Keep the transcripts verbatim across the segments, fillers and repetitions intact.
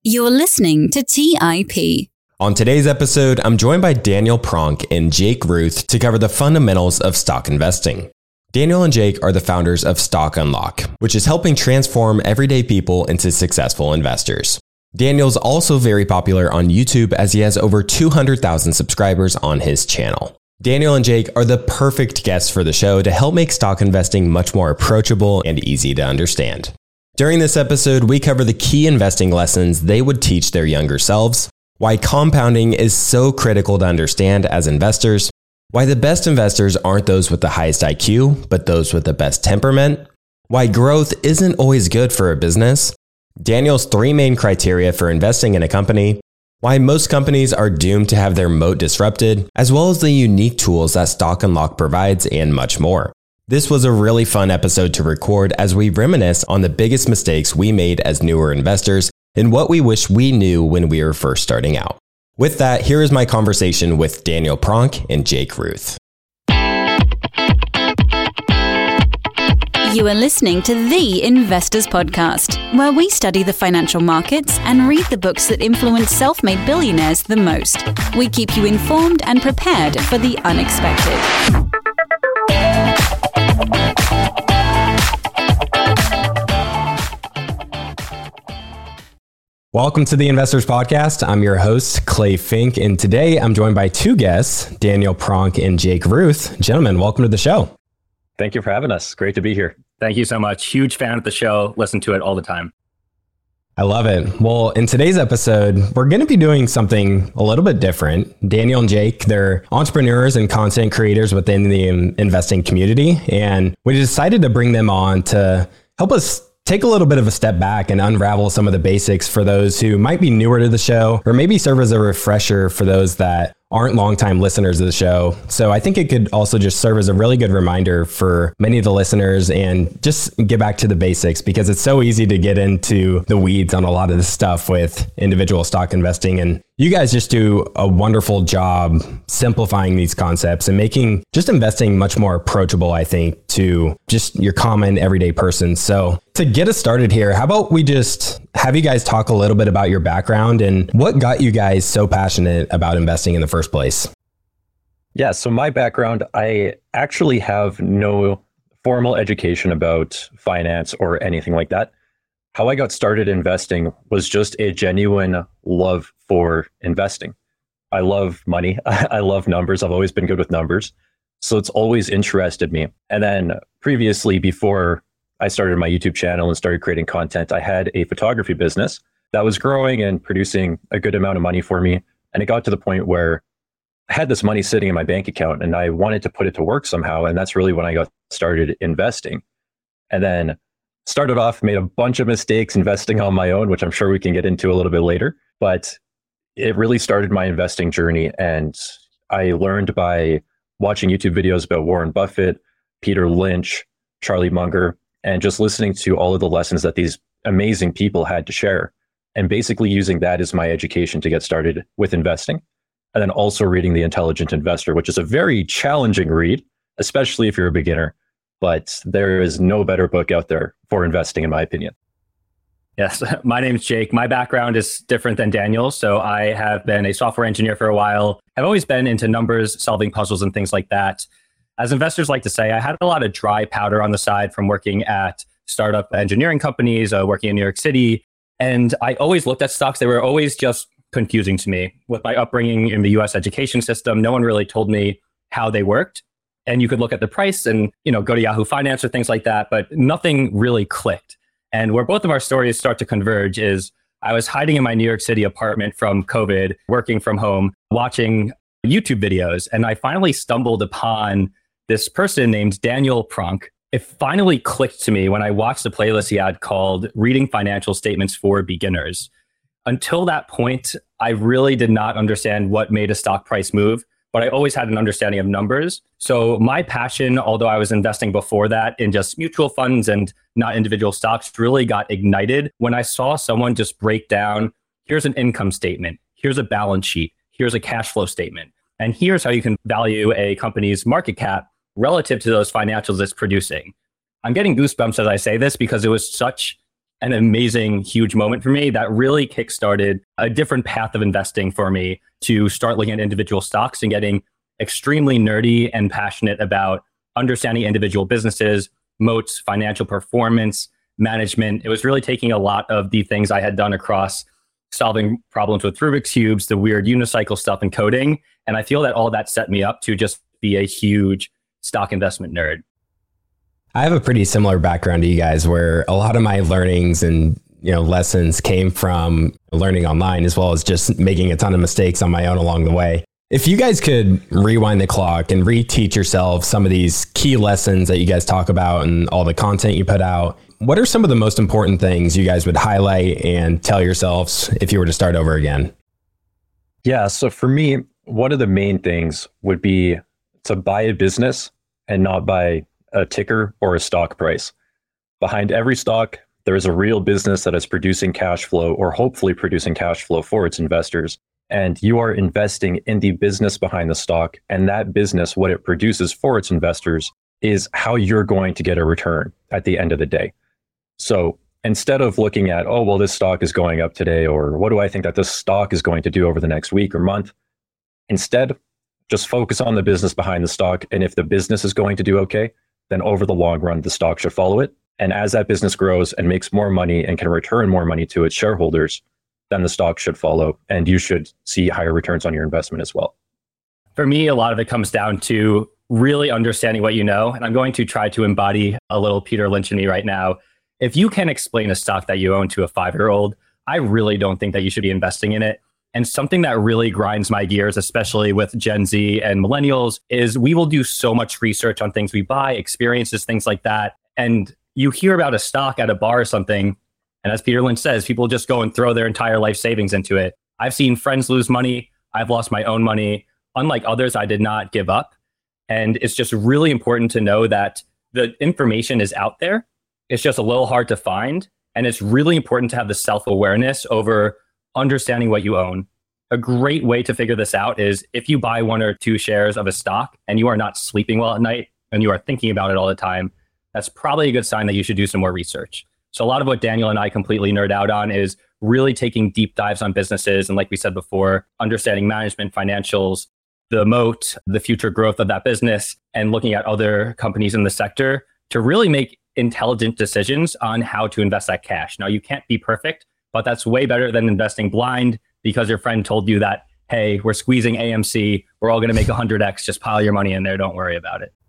You're listening to T I P. On today's episode, I'm joined by Daniel Pronk and Jake Ruth to cover the fundamentals of stock investing. Daniel and Jake are the founders of Stock Unlock, which is helping transform everyday people into successful investors. Daniel's also very popular on YouTube as he has over two hundred thousand subscribers on his channel. Daniel and Jake are the perfect guests for the show to help make stock investing much more approachable and easy to understand. During this episode, we cover the key investing lessons they would teach their younger selves, why compounding is so critical to understand as investors, why the best investors aren't those with the highest I Q, but those with the best temperament, why growth isn't always good for a business, Daniel's three main criteria for investing in a company, why most companies are doomed to have their moat disrupted, as well as the unique tools that Stock Unlock provides, and much more. This was a really fun episode to record as we reminisce on the biggest mistakes we made as newer investors and what we wish we knew when we were first starting out. With that, here is my conversation with Daniel Pronk and Jake Ruth. You are listening to The Investors Podcast, where we study the financial markets and read the books that influence self-made billionaires the most. We keep you informed and prepared for the unexpected. Welcome to the Investors Podcast. I'm your host, Clay Fink, and today I'm joined by two guests, Daniel Pronk and Jake Ruth. Gentlemen, welcome to the show. Thank you for having us. Great to be here. Thank you so much. Huge fan of the show. Listen to it all the time. I love it. Well, in today's episode, we're going to be doing something a little bit different. Daniel and Jake, they're entrepreneurs and content creators within the investing community, and we decided to bring them on to help us take a little bit of a step back and unravel some of the basics for those who might be newer to the show, or maybe serve as a refresher for those that aren't longtime listeners of the show. So I think it could also just serve as a really good reminder for many of the listeners and just get back to the basics, because it's so easy to get into the weeds on a lot of this stuff with individual stock investing. And you guys just do a wonderful job simplifying these concepts and making just investing much more approachable, I think, to just your common everyday person. So to get us started here, how about we just have you guys talk a little bit about your background and what got you guys so passionate about investing in the first place? Yeah, so my background, I actually have no formal education about finance or anything like that. How I got started investing was just a genuine love for investing. I love money. I love numbers. I've always been good with numbers. So it's always interested me. And then previously, before I started my YouTube channel and started creating content, I had a photography business that was growing and producing a good amount of money for me. And it got to the point where I had this money sitting in my bank account and I wanted to put it to work somehow. And that's really when I got started investing. And then started off, made a bunch of mistakes investing on my own, which I'm sure we can get into a little bit later. But it really started my investing journey. And I learned by watching YouTube videos about Warren Buffett, Peter Lynch, Charlie Munger, and just listening to all of the lessons that these amazing people had to share. And basically using that as my education to get started with investing. And then also reading The Intelligent Investor, which is a very challenging read, especially if you're a beginner. But there is no better book out there for investing, in my opinion. Yes, my name's Jake. My background is different than Daniel's. So I have been a software engineer for a while. I've always been into numbers, solving puzzles and things like that. As investors like to say, I had a lot of dry powder on the side from working at startup engineering companies, uh, working in New York City. And I always looked at stocks. They were always just confusing to me. With my upbringing in the U S education system, no one really told me how they worked. And you could look at the price and, you know, go to Yahoo Finance or things like that, but nothing really clicked. And where both of our stories start to converge is I was hiding in my New York City apartment from COVID, working from home, watching YouTube videos. And I finally stumbled upon this person named Daniel Pronk. It finally clicked to me when I watched the playlist he had called Reading Financial Statements for Beginners. Until that point, I really did not understand what made a stock price move, but I always had an understanding of numbers. So my passion, although I was investing before that in just mutual funds and not individual stocks, really got ignited when I saw someone just break down, here's an income statement, here's a balance sheet, here's a cash flow statement, and here's how you can value a company's market cap relative to those financials it's producing. I'm getting goosebumps as I say this because it was such an amazing, huge moment for me that really kickstarted a different path of investing for me to start looking at individual stocks and getting extremely nerdy and passionate about understanding individual businesses, moats, financial performance, management. It was really taking a lot of the things I had done across solving problems with Rubik's Cubes, the weird unicycle stuff and coding. And I feel that all that set me up to just be a huge stock investment nerd. I have a pretty similar background to you guys where a lot of my learnings and you know lessons came from learning online as well as just making a ton of mistakes on my own along the way. If you guys could rewind the clock and reteach yourself some of these key lessons that you guys talk about and all the content you put out, what are some of the most important things you guys would highlight and tell yourselves if you were to start over again? Yeah, so for me, one of the main things would be to buy a business and not buy a ticker or a stock price. Behind every stock, there is a real business that is producing cash flow or hopefully producing cash flow for its investors. And you are investing in the business behind the stock. And that business, what it produces for its investors, is how you're going to get a return at the end of the day. So instead of looking at, oh, well, this stock is going up today, or what do I think that this stock is going to do over the next week or month? Instead, just focus on the business behind the stock. And if the business is going to do okay, then over the long run, the stock should follow it. And as that business grows and makes more money and can return more money to its shareholders, then the stock should follow. And you should see higher returns on your investment as well. For me, a lot of it comes down to really understanding what you know. And I'm going to try to embody a little Peter Lynch in me right now. If you can explain a stock that you own to a five-year-old, I really don't think that you should be investing in it. And something that really grinds my gears, especially with Gen Z and millennials, is we will do so much research on things we buy, experiences, things like that. And you hear about a stock at a bar or something, and as Peter Lynch says, people just go and throw their entire life savings into it. I've seen friends lose money. I've lost my own money. Unlike others, I did not give up. And it's just really important to know that the information is out there. It's just a little hard to find. And it's really important to have the self-awareness over understanding what you own. A great way to figure this out is if you buy one or two shares of a stock and you are not sleeping well at night and you are thinking about it all the time, that's probably a good sign that you should do some more research. So a lot of what Daniel and I completely nerd out on is really taking deep dives on businesses. And like we said before, understanding management, financials, the moat, the future growth of that business, and looking at other companies in the sector to really make intelligent decisions on how to invest that cash. Now, you can't be perfect, but that's way better than investing blind because your friend told you that, hey, we're squeezing A M C, we're all going to make one hundred x, just pile your money in there, don't worry about it.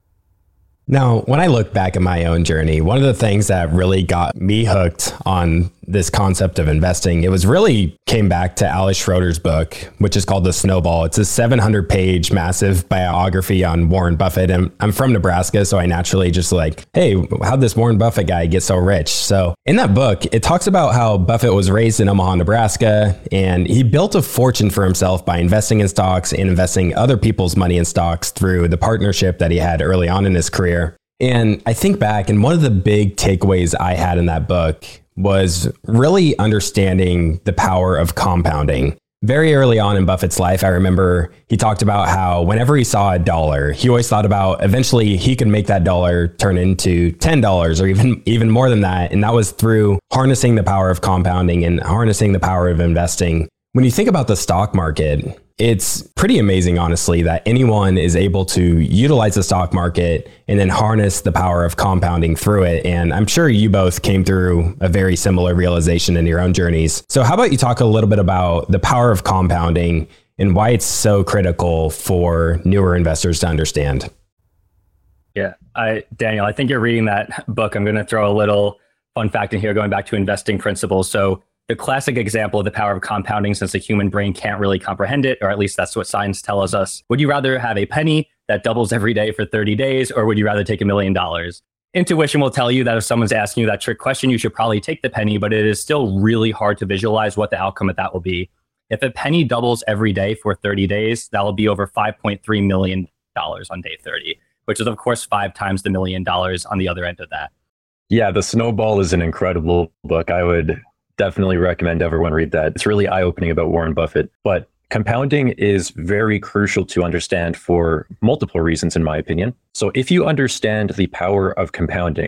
Now, when I look back at my own journey, one of the things that really got me hooked on this concept of investing, it was really came back to Alice Schroeder's book, which is called The Snowball. It's a seven hundred page massive biography on Warren Buffett. And I'm from Nebraska, so I naturally just like, hey, how'd this Warren Buffett guy get so rich? So in that book, it talks about how Buffett was raised in Omaha, Nebraska, and he built a fortune for himself by investing in stocks and investing other people's money in stocks through the partnership that he had early on in his career. And I think back, and one of the big takeaways I had in that book was really understanding the power of compounding. Very early on in Buffett's life, I remember he talked about how whenever he saw a dollar, he always thought about eventually he could make that dollar turn into ten dollars or even, even more than that. And that was through harnessing the power of compounding and harnessing the power of investing. When you think about the stock market, it's pretty amazing, honestly, that anyone is able to utilize the stock market and then harness the power of compounding through it. And I'm sure you both came through a very similar realization in your own journeys. So how about you talk a little bit about the power of compounding and why it's so critical for newer investors to understand? Yeah, I, Daniel, I think you're reading that book. I'm going to throw a little fun fact in here, going back to investing principles. So the classic example of the power of compounding, since the human brain can't really comprehend it, or at least that's what science tells us. Would you rather have a penny that doubles every day for thirty days, or would you rather take a million dollars? Intuition will tell you that if someone's asking you that trick question, you should probably take the penny, but it is still really hard to visualize what the outcome of that will be. If a penny doubles every day for thirty days, that will be over five point three million dollars on day thirty, which is of course five times the million dollars on the other end of that. Yeah, The Snowball is an incredible book. I would definitely recommend everyone read that. It's really eye-opening about Warren Buffett. But compounding is very crucial to understand for multiple reasons, in my opinion. So if you understand the power of compounding,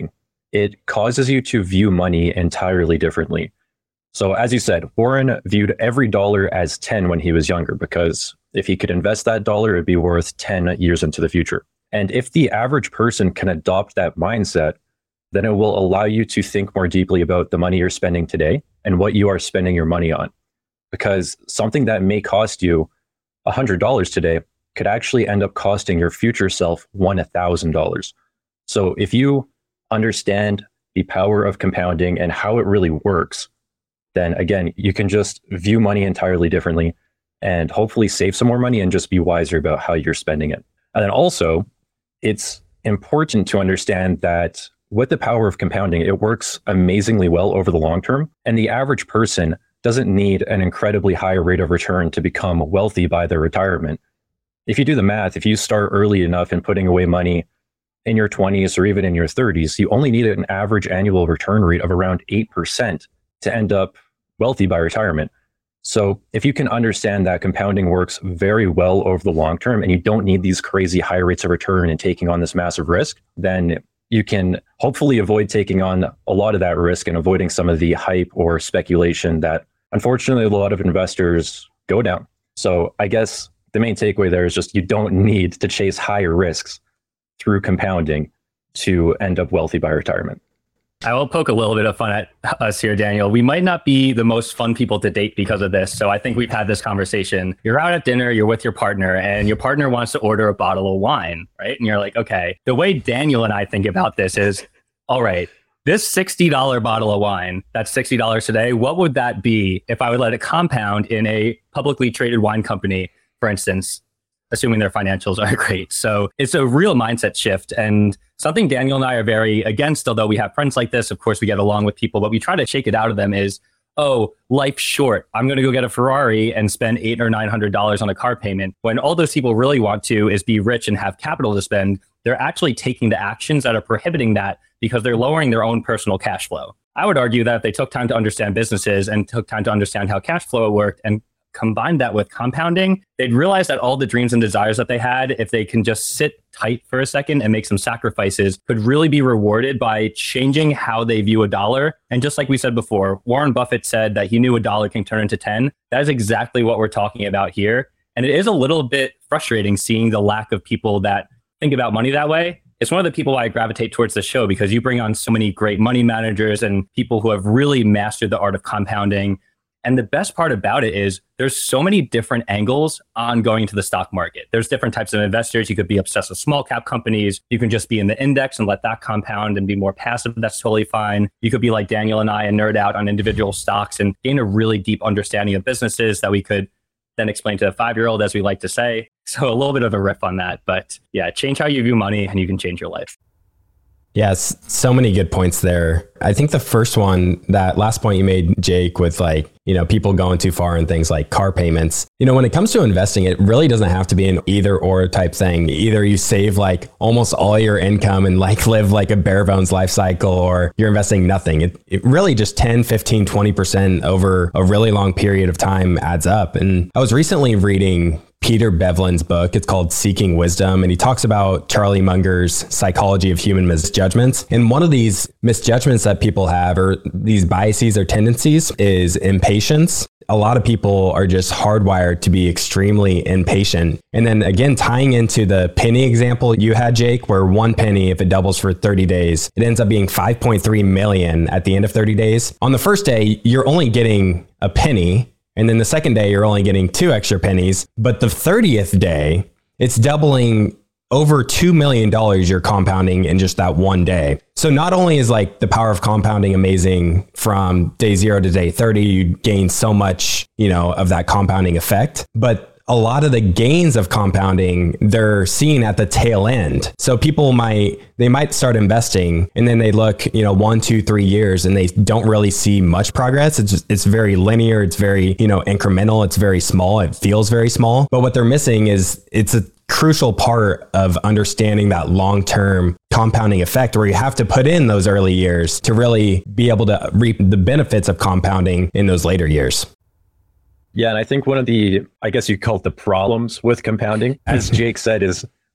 it causes you to view money entirely differently. So as you said, Warren viewed every dollar as ten when he was younger, because if he could invest that dollar, it'd be worth ten years into the future. And if the average person can adopt that mindset, then it will allow you to think more deeply about the money you're spending today and what you are spending your money on. Because something that may cost you one hundred dollars today could actually end up costing your future self one thousand dollars. So if you understand the power of compounding and how it really works, then again, you can just view money entirely differently and hopefully save some more money and just be wiser about how you're spending it. And then also, it's important to understand that with the power of compounding, it works amazingly well over the long term. And the average person doesn't need an incredibly high rate of return to become wealthy by their retirement. If you do the math, if you start early enough in putting away money in your twenties or even in your thirties, you only need an average annual return rate of around eight percent to end up wealthy by retirement. So if you can understand that compounding works very well over the long term and you don't need these crazy high rates of return and taking on this massive risk, then you can hopefully avoid taking on a lot of that risk and avoiding some of the hype or speculation that unfortunately a lot of investors go down. So I guess the main takeaway there is just you don't need to chase higher risks through compounding to end up wealthy by retirement. I will poke a little bit of fun at us here, Daniel. We might not be the most fun people to date because of this. So I think we've had this conversation. You're out at dinner, you're with your partner, and your partner wants to order a bottle of wine, right? And you're like, okay, the way Daniel and I think about this is, all right, this sixty dollars bottle of wine, that's sixty dollars today. What would that be if I would let it compound in a publicly traded wine company, for instance, assuming their financials are great? So it's a real mindset shift, and something Daniel and I are very against, although we have friends like this. Of course, we get along with people, but we try to shake it out of them is, oh, life's short. I'm going to go get a Ferrari and spend eight or nine hundred dollars on a car payment. When all those people really want to is be rich and have capital to spend, they're actually taking the actions that are prohibiting that because they're lowering their own personal cash flow. I would argue that if they took time to understand businesses and took time to understand how cash flow worked and combine that with compounding, they'd realize that all the dreams and desires that they had, if they can just sit tight for a second and make some sacrifices, could really be rewarded by changing how they view a dollar. And just like we said before, Warren Buffett said that he knew a dollar can turn into ten. That is exactly what we're talking about here. And it is a little bit frustrating seeing the lack of people that think about money that way. It's one of the people why I gravitate towards the show, because you bring on so many great money managers and people who have really mastered the art of compounding. And the best part about it is there's so many different angles on going to the stock market. There's different types of investors. You could be obsessed with small cap companies. You can just be in the index and let that compound and be more passive. That's totally fine. You could be like Daniel and I and nerd out on individual stocks and gain a really deep understanding of businesses that we could then explain to a five-year-old, as we like to say. So a little bit of a riff on that. But yeah, change how you view money and you can change your life. Yes, so many good points there. I think the first one, that last point you made, Jake, with like, you know, people going too far and things like car payments. You know, when it comes to investing, it really doesn't have to be an either or type thing. Either you save like almost all your income and like live like a bare bones life cycle, or you're investing nothing. It, it really just ten, fifteen, twenty percent over a really long period of time adds up. And I was recently reading Peter Bevlin's book. It's called Seeking Wisdom. And he talks about Charlie Munger's psychology of human misjudgments. And one of these misjudgments that people have, or these biases or tendencies, is impatience. A lot of people are just hardwired to be extremely impatient. And then again, tying into the penny example you had, Jake, where one penny, if it doubles for thirty days, it ends up being five point three million at the end of thirty days. On the first day, you're only getting a penny. And then the second day, you're only getting two extra pennies. But the thirtieth day, it's doubling over two million dollars you're compounding in just that one day. So not only is like the power of compounding amazing from day zero to day thirty, you gain so much, you know, of that compounding effect, but a lot of the gains of compounding, they're seen at the tail end. So people might, they might start investing and then they look, you know, one, two, three years and they don't really see much progress. It's just, it's very linear. It's very, you know, incremental. It's very small. It feels very small. But what they're missing is it's a crucial part of understanding that long-term compounding effect, where you have to put in those early years to really be able to reap the benefits of compounding in those later years. Yeah, and I think one of the, I guess you call it the problems with compounding, as Jake said, is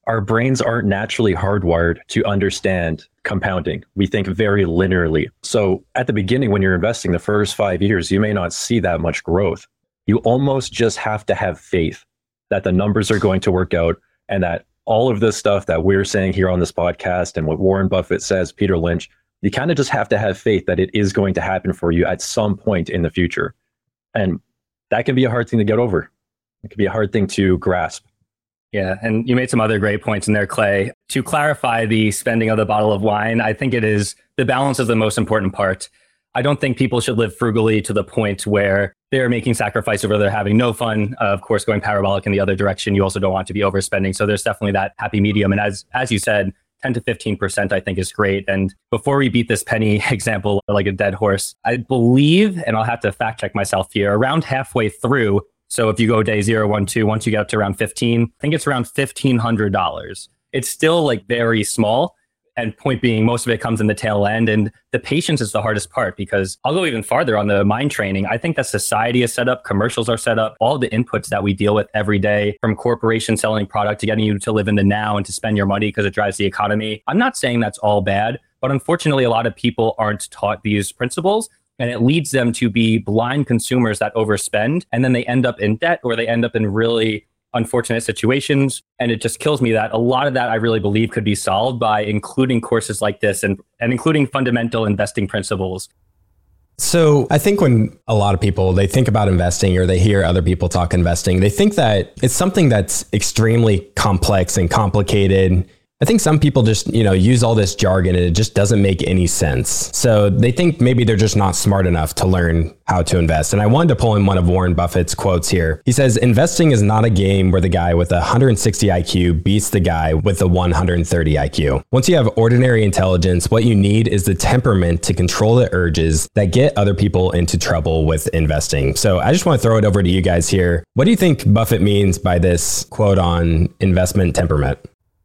our brains aren't naturally hardwired to understand compounding. We think very linearly. So at the beginning, when you're investing the first five years, you may not see that much growth. You almost just have to have faith that the numbers are going to work out and that all of this stuff that we're saying here on this podcast and what Warren Buffett says, Peter Lynch, you kind of just have to have faith that it is going to happen for you at some point in the future. And that can be a hard thing to get over. It can be a hard thing to grasp. Yeah, and you made some other great points in there, Clay. To clarify the spending of the bottle of wine, I think it is the balance is the most important part. I don't think people should live frugally to the point where they're making sacrifices or they're having no fun. Uh, of course, going parabolic in the other direction, you also don't want to be overspending. So there's definitely that happy medium. And as as you said, ten to fifteen percent I think is great. And before we beat this penny example like a dead horse, I believe, and I'll have to fact check myself here, around halfway through, so if you go day zero, one, two, once you get up to around fifteen, I think it's around fifteen hundred dollars. It's still like very small. And point being, most of it comes in the tail end. And the patience is the hardest part, because I'll go even farther on the mind training. I think that society is set up, commercials are set up, all the inputs that we deal with every day, from corporations selling product to getting you to live in the now and to spend your money because it drives the economy. I'm not saying that's all bad, but unfortunately, a lot of people aren't taught these principles. And it leads them to be blind consumers that overspend. And then they end up in debt, or they end up in really unfortunate situations. And it just kills me that a lot of that I really believe could be solved by including courses like this and, and including fundamental investing principles. So I think when a lot of people, they think about investing or they hear other people talk investing, they think that it's something that's extremely complex and complicated. I think some people just, you know, use all this jargon and it just doesn't make any sense. So they think maybe they're just not smart enough to learn how to invest. And I wanted to pull in one of Warren Buffett's quotes here. He says, investing is not a game where the guy with a one hundred sixty I Q beats the guy with a one hundred thirty I Q. Once you have ordinary intelligence, what you need is the temperament to control the urges that get other people into trouble with investing. So I just want to throw it over to you guys here. What do you think Buffett means by this quote on investment temperament?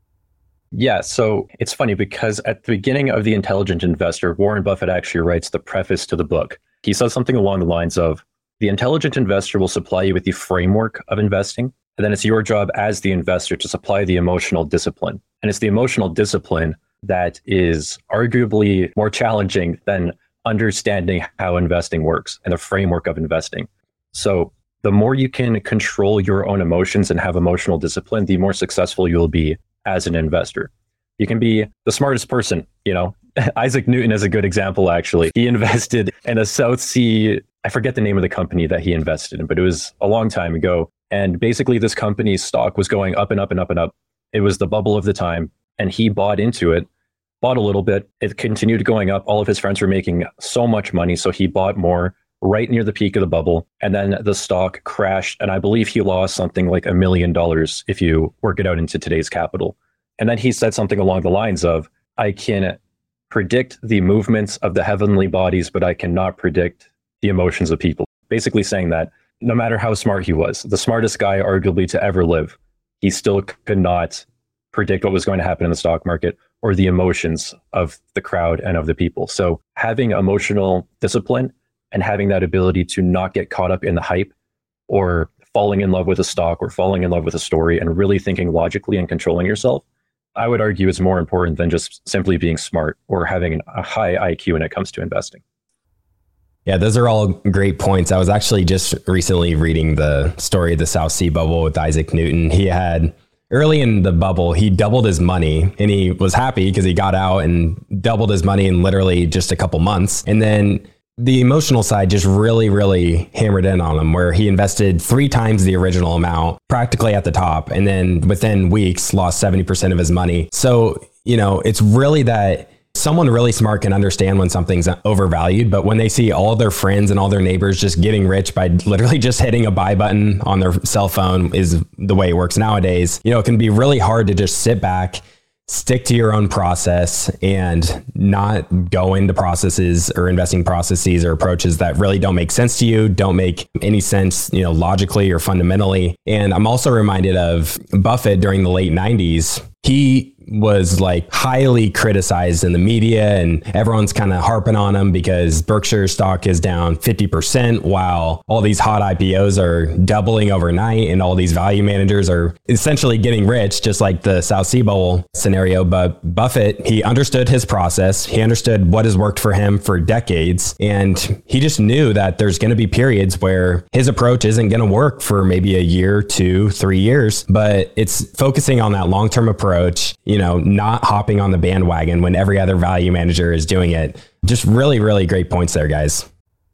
Yeah, so it's funny because at the beginning of The Intelligent Investor, Warren Buffett actually writes the preface to the book. He says something along the lines of, the intelligent investor will supply you with the framework of investing, and then it's your job as the investor to supply the emotional discipline. And it's the emotional discipline that is arguably more challenging than understanding how investing works and the framework of investing. So the more you can control your own emotions and have emotional discipline, the more successful you'll be as an investor. You can be the smartest person, you know. Isaac Newton is a good example, actually. He invested in a South Sea, I forget the name of the company that he invested in, but it was a long time ago. And basically this company's stock was going up and up and up and up. It was the bubble of the time. And he bought into it, bought a little bit. It continued going up. All of his friends were making so much money. So he bought more right near the peak of the bubble. And then the stock crashed. And I believe he lost something like a million dollars if you work it out into today's capital. And then he said something along the lines of, I can predict the movements of the heavenly bodies, but I cannot predict the emotions of people. Basically saying that no matter how smart he was, the smartest guy arguably to ever live, he still could not predict what was going to happen in the stock market or the emotions of the crowd and of the people. So having emotional discipline and having that ability to not get caught up in the hype or falling in love with a stock or falling in love with a story and really thinking logically and controlling yourself, I would argue is more important than just simply being smart or having a high I Q when it comes to investing. Yeah, those are all great points. I was actually just recently reading the story of the South Sea bubble with Isaac Newton. He had, early in the bubble, he doubled his money and he was happy because he got out and doubled his money in literally just a couple months. And then the emotional side just really, really hammered in on him, where he invested three times the original amount, practically at the top, and then within weeks lost seventy percent of his money. So, you know, it's really that someone really smart can understand when something's overvalued, but when they see all their friends and all their neighbors just getting rich by literally just hitting a buy button on their cell phone is the way it works nowadays, you know, it can be really hard to just sit back, stick to your own process and not go into processes or investing processes or approaches that really don't make sense to you, don't make any sense, you know, logically or fundamentally. And I'm also reminded of Buffett during the late nineties. He was like highly criticized in the media, and everyone's kind of harping on him because Berkshire stock is down fifty percent while all these hot I P Os are doubling overnight and all these value managers are essentially getting rich, just like the South Sea Bowl scenario. But Buffett, he understood his process. He understood what has worked for him for decades. And he just knew that there's going to be periods where his approach isn't going to work for maybe a year, two, three years, but it's focusing on that long-term approach, you know, not hopping on the bandwagon when every other value manager is doing it. Just really, really great points there, guys.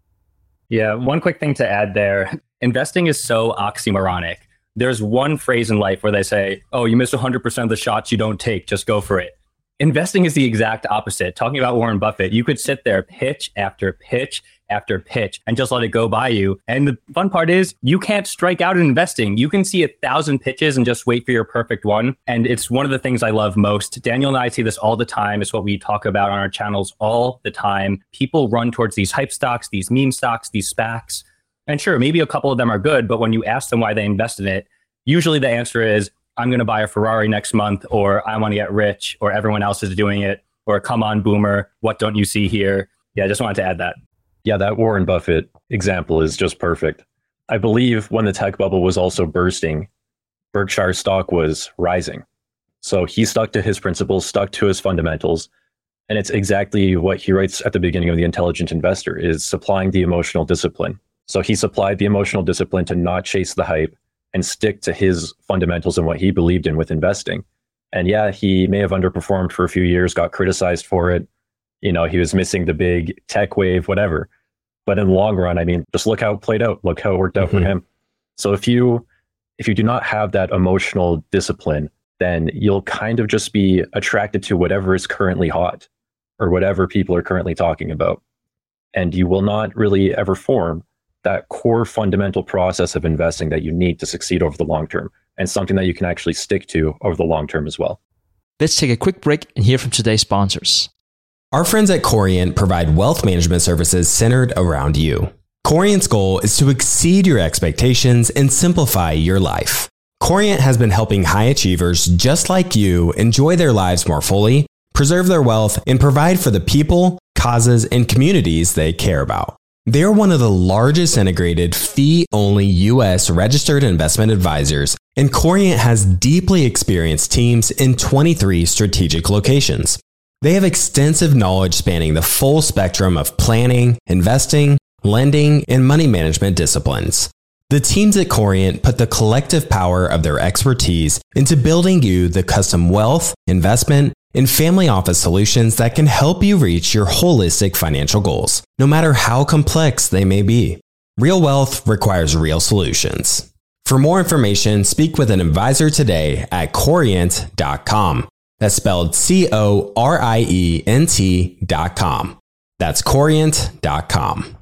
Yeah, one quick thing to add there. Investing is so oxymoronic. There's one phrase in life where they say, oh, you miss one hundred percent of the shots you don't take, just go for it. Investing is the exact opposite. Talking about Warren Buffett, you could sit there pitch after pitch after pitch and just let it go by you. And the fun part is you can't strike out in investing. You can see a thousand pitches and just wait for your perfect one. And it's one of the things I love most. Daniel and I see this all the time. It's what we talk about on our channels all the time. People run towards these hype stocks, these meme stocks, these SPACs. And sure, maybe a couple of them are good, but when you ask them why they invest in it, usually the answer is, I'm going to buy a Ferrari next month, or I want to get rich, or everyone else is doing it, or come on, boomer, what don't you see here? Yeah, I just wanted to add that. Yeah, that Warren Buffett example is just perfect. I believe when the tech bubble was also bursting, Berkshire stock was rising. So he stuck to his principles, stuck to his fundamentals. And it's exactly what he writes at the beginning of The Intelligent Investor, is supplying the emotional discipline. So he supplied the emotional discipline to not chase the hype and stick to his fundamentals and what he believed in with investing. And yeah, he may have underperformed for a few years, got criticized for it. You know, he was missing the big tech wave, whatever. But in the long run, I mean, just look how it played out. Look how it worked out mm-hmm. for him. So if you if you do not have that emotional discipline, then you'll kind of just be attracted to whatever is currently hot or whatever people are currently talking about. And you will not really ever form that core fundamental process of investing that you need to succeed over the long term, and something that you can actually stick to over the long term as well. Let's take a quick break and hear from today's sponsors. Our friends at Corient provide wealth management services centered around you. Corient's goal is to exceed your expectations and simplify your life. Corient has been helping high achievers just like you enjoy their lives more fully, preserve their wealth, and provide for the people, causes, and communities they care about. They're one of the largest integrated fee-only U S registered investment advisors, and Corient has deeply experienced teams in twenty-three strategic locations. They have extensive knowledge spanning the full spectrum of planning, investing, lending, and money management disciplines. The teams at Corient put the collective power of their expertise into building you the custom wealth, investment, and family office solutions that can help you reach your holistic financial goals, no matter how complex they may be. Real wealth requires real solutions. For more information, speak with an advisor today at corient dot com. That's spelled C O R I E N T dot com. That's corient dot com.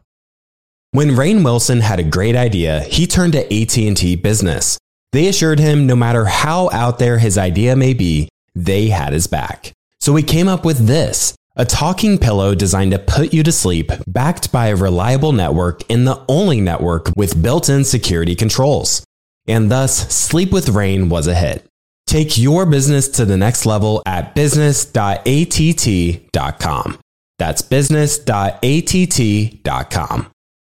When Rainn Wilson had a great idea, he turned to A T and T Business. They assured him no matter how out there his idea may be, they had his back. So he came up with this, a talking pillow designed to put you to sleep, backed by a reliable network and the only network with built-in security controls. And thus, Sleep with Rainn was a hit. Take your business to the next level at business dot A T T dot com. That's business dot A T T dot com.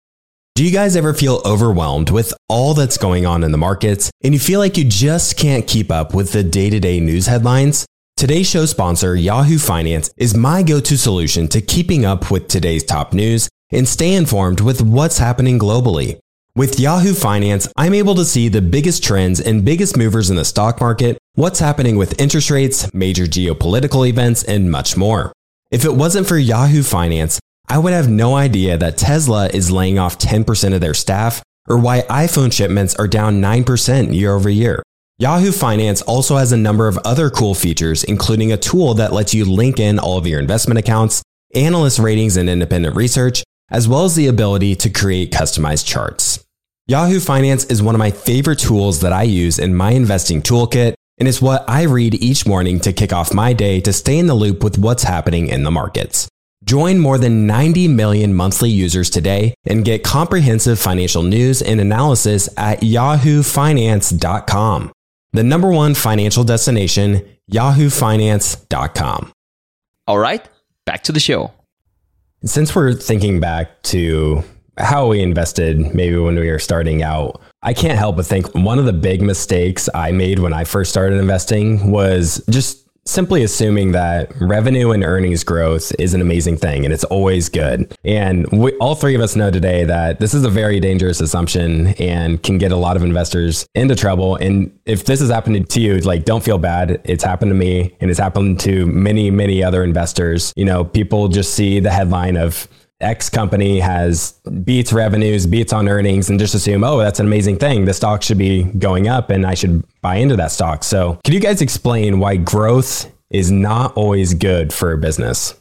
Do you guys ever feel overwhelmed with all that's going on in the markets and you feel like you just can't keep up with the day-to-day news headlines? Today's show sponsor, Yahoo Finance, is my go-to solution to keeping up with today's top news and stay informed with what's happening globally. With Yahoo Finance, I'm able to see the biggest trends and biggest movers in the stock market, what's happening with interest rates, major geopolitical events, and much more. If it wasn't for Yahoo Finance, I would have no idea that Tesla is laying off ten percent of their staff, or why iPhone shipments are down nine percent year over year. Yahoo Finance also has a number of other cool features, including a tool that lets you link in all of your investment accounts, analyst ratings and independent research, as well as the ability to create customized charts. Yahoo Finance is one of my favorite tools that I use in my investing toolkit, and it's what I read each morning to kick off my day to stay in the loop with what's happening in the markets. Join more than ninety million monthly users today and get comprehensive financial news and analysis at yahoo finance dot com. The number one financial destination, yahoo finance dot com. All right, back to the show. Since we're thinking back to how we invested maybe when we were starting out, I can't help but think one of the big mistakes I made when I first started investing was just simply assuming that revenue and earnings growth is an amazing thing and it's always good. And we, all three of us know today that this is a very dangerous assumption and can get a lot of investors into trouble. And if this has happened to you, like, don't feel bad. It's happened to me and it's happened to many, many other investors. You know, people just see the headline of X company has beats revenues, beats on earnings, and just assume, oh, that's an amazing thing. The stock should be going up and I should buy into that stock. So can you guys explain why growth is not always good for a business?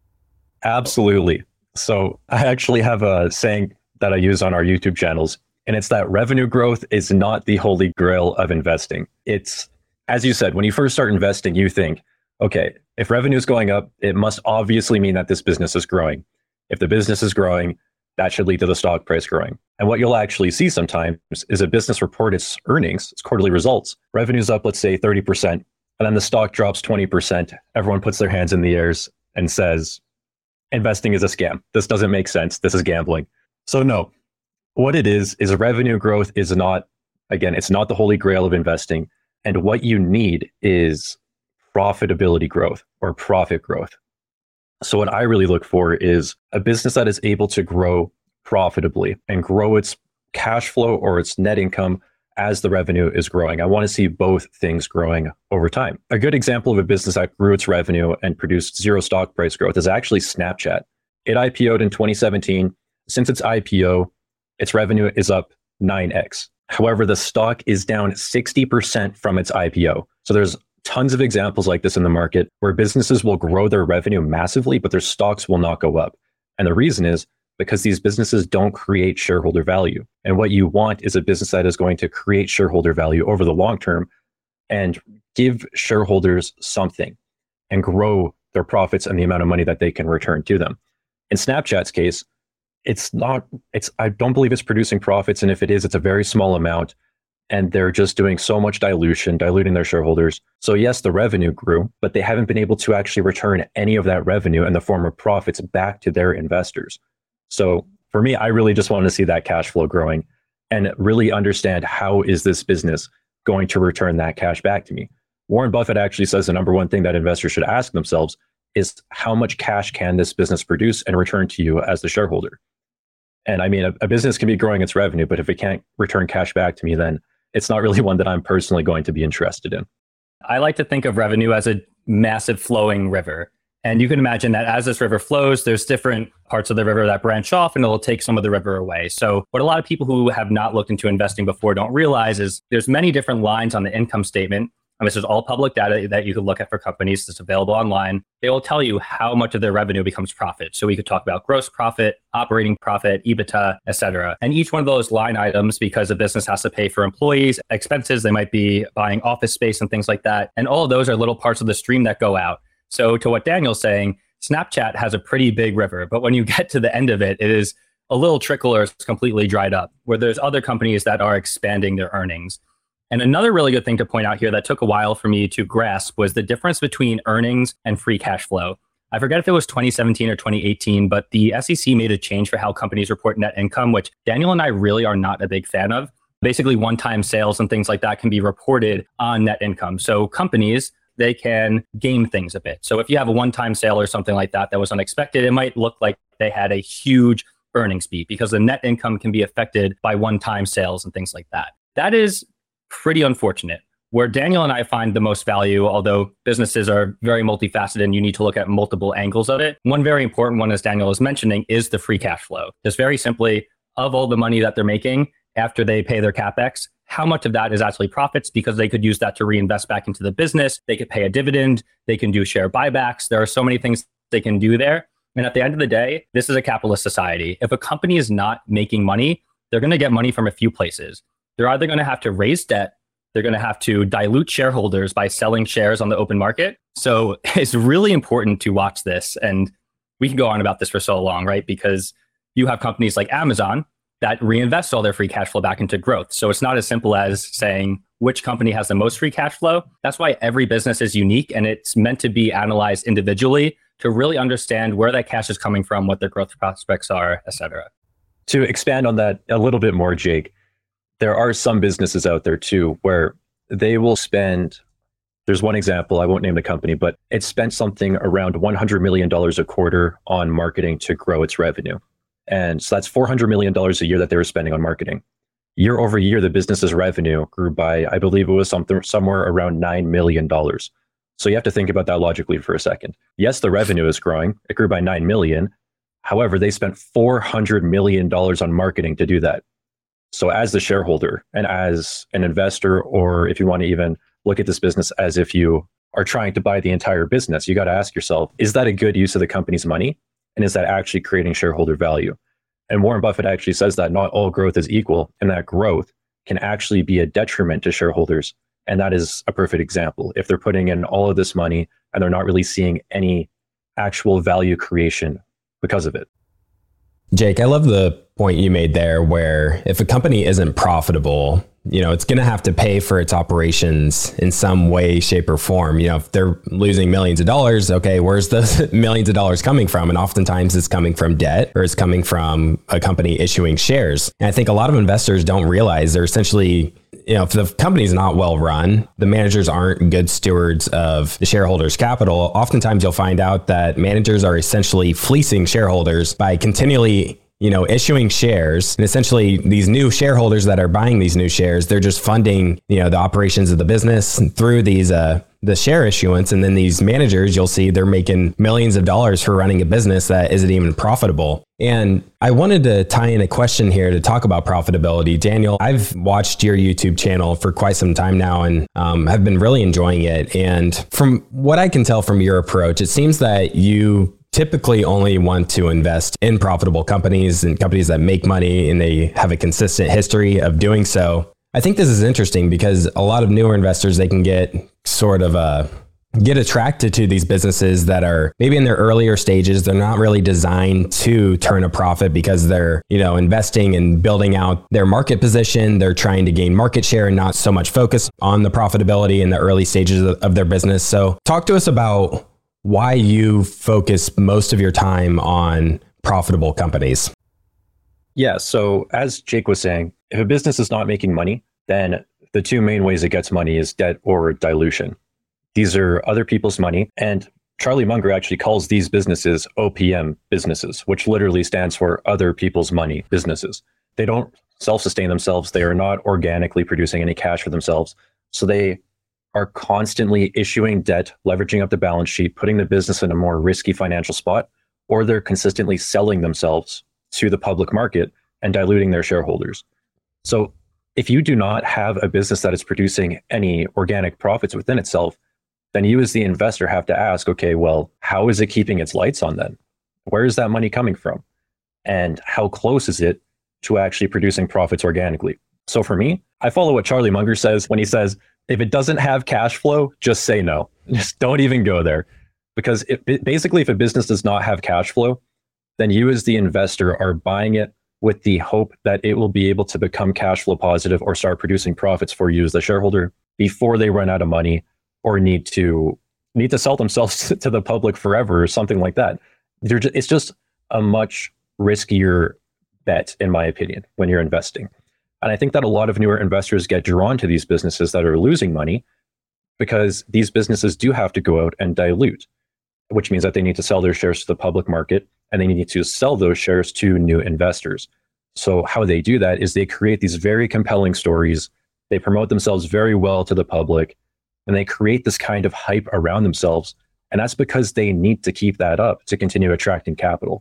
Absolutely. So I actually have a saying that I use on our YouTube channels, and it's that revenue growth is not the holy grail of investing. It's, as you said, when you first start investing, you think, okay, if revenue is going up, it must obviously mean that this business is growing. If the business is growing, that should lead to the stock price growing. And what you'll actually see sometimes is a business report its earnings, its quarterly results. Revenue's up, let's say thirty percent, and then the stock drops twenty percent. Everyone puts their hands in the air and says, investing is a scam. This doesn't make sense. This is gambling. So no, what it is, is revenue growth is not, again, it's not the holy grail of investing. And what you need is profitability growth or profit growth. So what I really look for is a business that is able to grow profitably and grow its cash flow or its net income as the revenue is growing. I want to see both things growing over time. A good example of a business that grew its revenue and produced zero stock price growth is actually Snapchat. It I P O'd in twenty seventeen. Since its I P O, its revenue is up nine X. However, the stock is down sixty percent from its I P O. So there's tons of examples like this in the market where businesses will grow their revenue massively, but their stocks will not go up. And the reason is because these businesses don't create shareholder value. And what you want is a business that is going to create shareholder value over the long term and give shareholders something and grow their profits and the amount of money that they can return to them. In Snapchat's case, it's not, it's, I don't believe it's producing profits. And if it is, it's a very small amount. And they're just doing so much dilution, diluting their shareholders. So yes, the revenue grew, but they haven't been able to actually return any of that revenue in the form of profits back to their investors. So for me, I really just want to see that cash flow growing and really understand how is this business going to return that cash back to me. Warren Buffett actually says the number one thing that investors should ask themselves is how much cash can this business produce and return to you as the shareholder? And I mean, a, a business can be growing its revenue, but if it can't return cash back to me, then it's not really one that I'm personally going to be interested in. I like to think of revenue as a massive flowing river. And you can imagine that as this river flows, there's different parts of the river that branch off and it'll take some of the river away. So what a lot of people who have not looked into investing before don't realize is there's many different lines on the income statement. And this is all public data that you can look at for companies that's available online. They will tell you how much of their revenue becomes profit. So we could talk about gross profit, operating profit, EBITDA, et cetera. And each one of those line items, because a business has to pay for employees, expenses, they might be buying office space and things like that. And all of those are little parts of the stream that go out. So to what Daniel's saying, Snapchat has a pretty big river, but when you get to the end of it, it is a little trickle or it's completely dried up, where there's other companies that are expanding their earnings. And another really good thing to point out here that took a while for me to grasp was the difference between earnings and free cash flow. I forget if it was twenty seventeen or twenty eighteen, but the S E C made a change for how companies report net income, which Daniel and I really are not a big fan of. Basically, one-time sales and things like that can be reported on net income. So companies, they can game things a bit. So if you have a one-time sale or something like that that was unexpected, it might look like they had a huge earnings beat because the net income can be affected by one-time sales and things like that. That is pretty unfortunate. Where Daniel and I find the most value, although businesses are very multifaceted and you need to look at multiple angles of it, one very important one, as Daniel is mentioning, is the free cash flow. Just very simply, of all the money that they're making after they pay their CapEx, how much of that is actually profits, because they could use that to reinvest back into the business. They could pay a dividend. They can do share buybacks. There are so many things they can do there. And at the end of the day, this is a capitalist society. If a company is not making money, they're going to get money from a few places. They're either going to have to raise debt. They're going to have to dilute shareholders by selling shares on the open market. So it's really important to watch this. And we can go on about this for so long, right? Because you have companies like Amazon that reinvest all their free cash flow back into growth. So it's not as simple as saying, which company has the most free cash flow. That's why every business is unique and it's meant to be analyzed individually to really understand where that cash is coming from, what their growth prospects are, et cetera. To expand on that a little bit more, Jake, there are some businesses out there too where they will spend, there's one example, I won't name the company, but it spent something around one hundred million dollars a quarter on marketing to grow its revenue. And so that's four hundred million dollars a year that they were spending on marketing. Year over year, the business's revenue grew by, I believe it was something somewhere around nine million dollars. So you have to think about that logically for a second. Yes, the revenue is growing. It grew by nine million dollars. However, they spent four hundred million dollars on marketing to do that. So as the shareholder and as an investor, or if you want to even look at this business as if you are trying to buy the entire business, you got to ask yourself, is that a good use of the company's money? And is that actually creating shareholder value? And Warren Buffett actually says that not all growth is equal, and that growth can actually be a detriment to shareholders. And that is a perfect example. If they're putting in all of this money and they're not really seeing any actual value creation because of it. Jake, I love the point you made there where if a company isn't profitable, you know, it's going to have to pay for its operations in some way, shape, or form. You know, if they're losing millions of dollars, okay, where's those millions of dollars coming from? And oftentimes it's coming from debt, or it's coming from a company issuing shares. And I think a lot of investors don't realize they're essentially, you know, if the company's not well run, the managers aren't good stewards of the shareholders' capital. Oftentimes you'll find out that managers are essentially fleecing shareholders by continually, you know, issuing shares, and essentially these new shareholders that are buying these new shares, they're just funding, you know, the operations of the business through these, uh, the share issuance. And then these managers, you'll see they're making millions of dollars for running a business that isn't even profitable. And I wanted to tie in a question here to talk about profitability. Daniel, I've watched your YouTube channel for quite some time now and um, have been really enjoying it. And from what I can tell from your approach, it seems that you typically only want to invest in profitable companies and companies that make money, and they have a consistent history of doing so. I think this is interesting because a lot of newer investors, they can get sort of uh, get attracted to these businesses that are maybe in their earlier stages. They're not really designed to turn a profit because they're, you know, investing and building out their market position. They're trying to gain market share and not so much focus on the profitability in the early stages of, of their business. So talk to us about why you focus most of your time on profitable companies. Yeah. So as Jake was saying, if a business is not making money, then the two main ways it gets money is debt or dilution. These are other people's money. And Charlie Munger actually calls these businesses O P M businesses, which literally stands for other people's money businesses. They don't self-sustain themselves. They are not organically producing any cash for themselves. So they are constantly issuing debt, leveraging up the balance sheet, putting the business in a more risky financial spot, or they're consistently selling themselves to the public market and diluting their shareholders. So if you do not have a business that is producing any organic profits within itself, then you as the investor have to ask, okay, well, how is it keeping its lights on then? Where is that money coming from? And how close is it to actually producing profits organically? So for me, I follow what Charlie Munger says when he says, if it doesn't have cash flow, just say no. Just don't even go there. Because it, basically, if a business does not have cash flow, then you as the investor are buying it with the hope that it will be able to become cash flow positive or start producing profits for you as the shareholder before they run out of money or need to need to sell themselves to the public forever or something like that. Just, it's just a much riskier bet, in my opinion, when you're investing. And I think that a lot of newer investors get drawn to these businesses that are losing money because these businesses do have to go out and dilute, which means that they need to sell their shares to the public market and they need to sell those shares to new investors. So how they do that is they create these very compelling stories. They promote themselves very well to the public, and they create this kind of hype around themselves. And that's because they need to keep that up to continue attracting capital.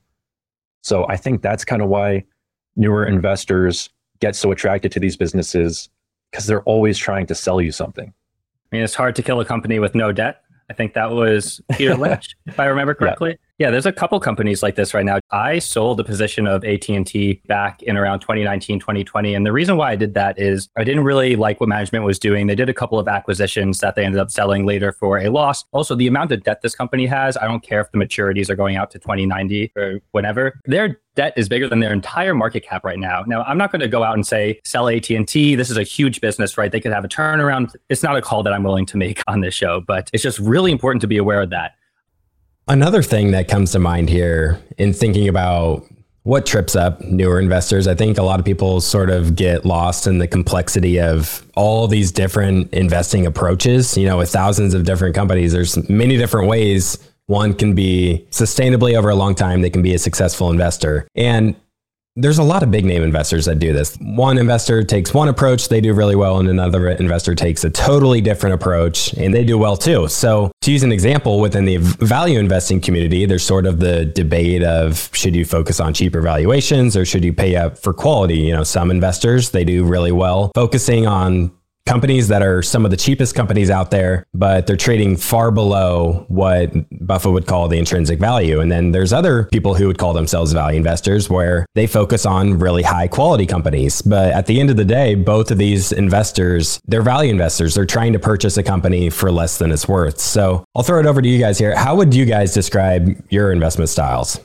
So I think that's kind of why newer investors get so attracted to these businesses, because they're always trying to sell you something. I mean, it's hard to kill a company with no debt. I think that was Peter Lynch, if I remember correctly. Yeah, there's a couple companies like this right now. I sold a position of A T and T back in around twenty nineteen, twenty twenty. And the reason why I did that is I didn't really like what management was doing. They did a couple of acquisitions that they ended up selling later for a loss. Also, the amount of debt this company has, I don't care if the maturities are going out to twenty ninety or whenever. Their debt is bigger than their entire market cap right now. Now, I'm not going to go out and say, sell A T and T. This is a huge business, right? They could have a turnaround. It's not a call that I'm willing to make on this show, but it's just really important to be aware of that. Another thing that comes to mind here in thinking about what trips up newer investors, I think a lot of people sort of get lost in the complexity of all these different investing approaches. You know, with thousands of different companies, there's many different ways one can be sustainably over a long time. They can be a successful investor. And there's a lot of big name investors that do this. One investor takes one approach, they do really well, and another investor takes a totally different approach and they do well too. So to use an example, within the value investing community, there's sort of the debate of should you focus on cheaper valuations or should you pay up for quality? You know, some investors, they do really well focusing on companies that are some of the cheapest companies out there, but they're trading far below what Buffett would call the intrinsic value. And then there's other people who would call themselves value investors where they focus on really high quality companies. But at the end of the day, both of these investors, they're value investors. They're trying to purchase a company for less than it's worth. So I'll throw it over to you guys here. How would you guys describe your investment styles?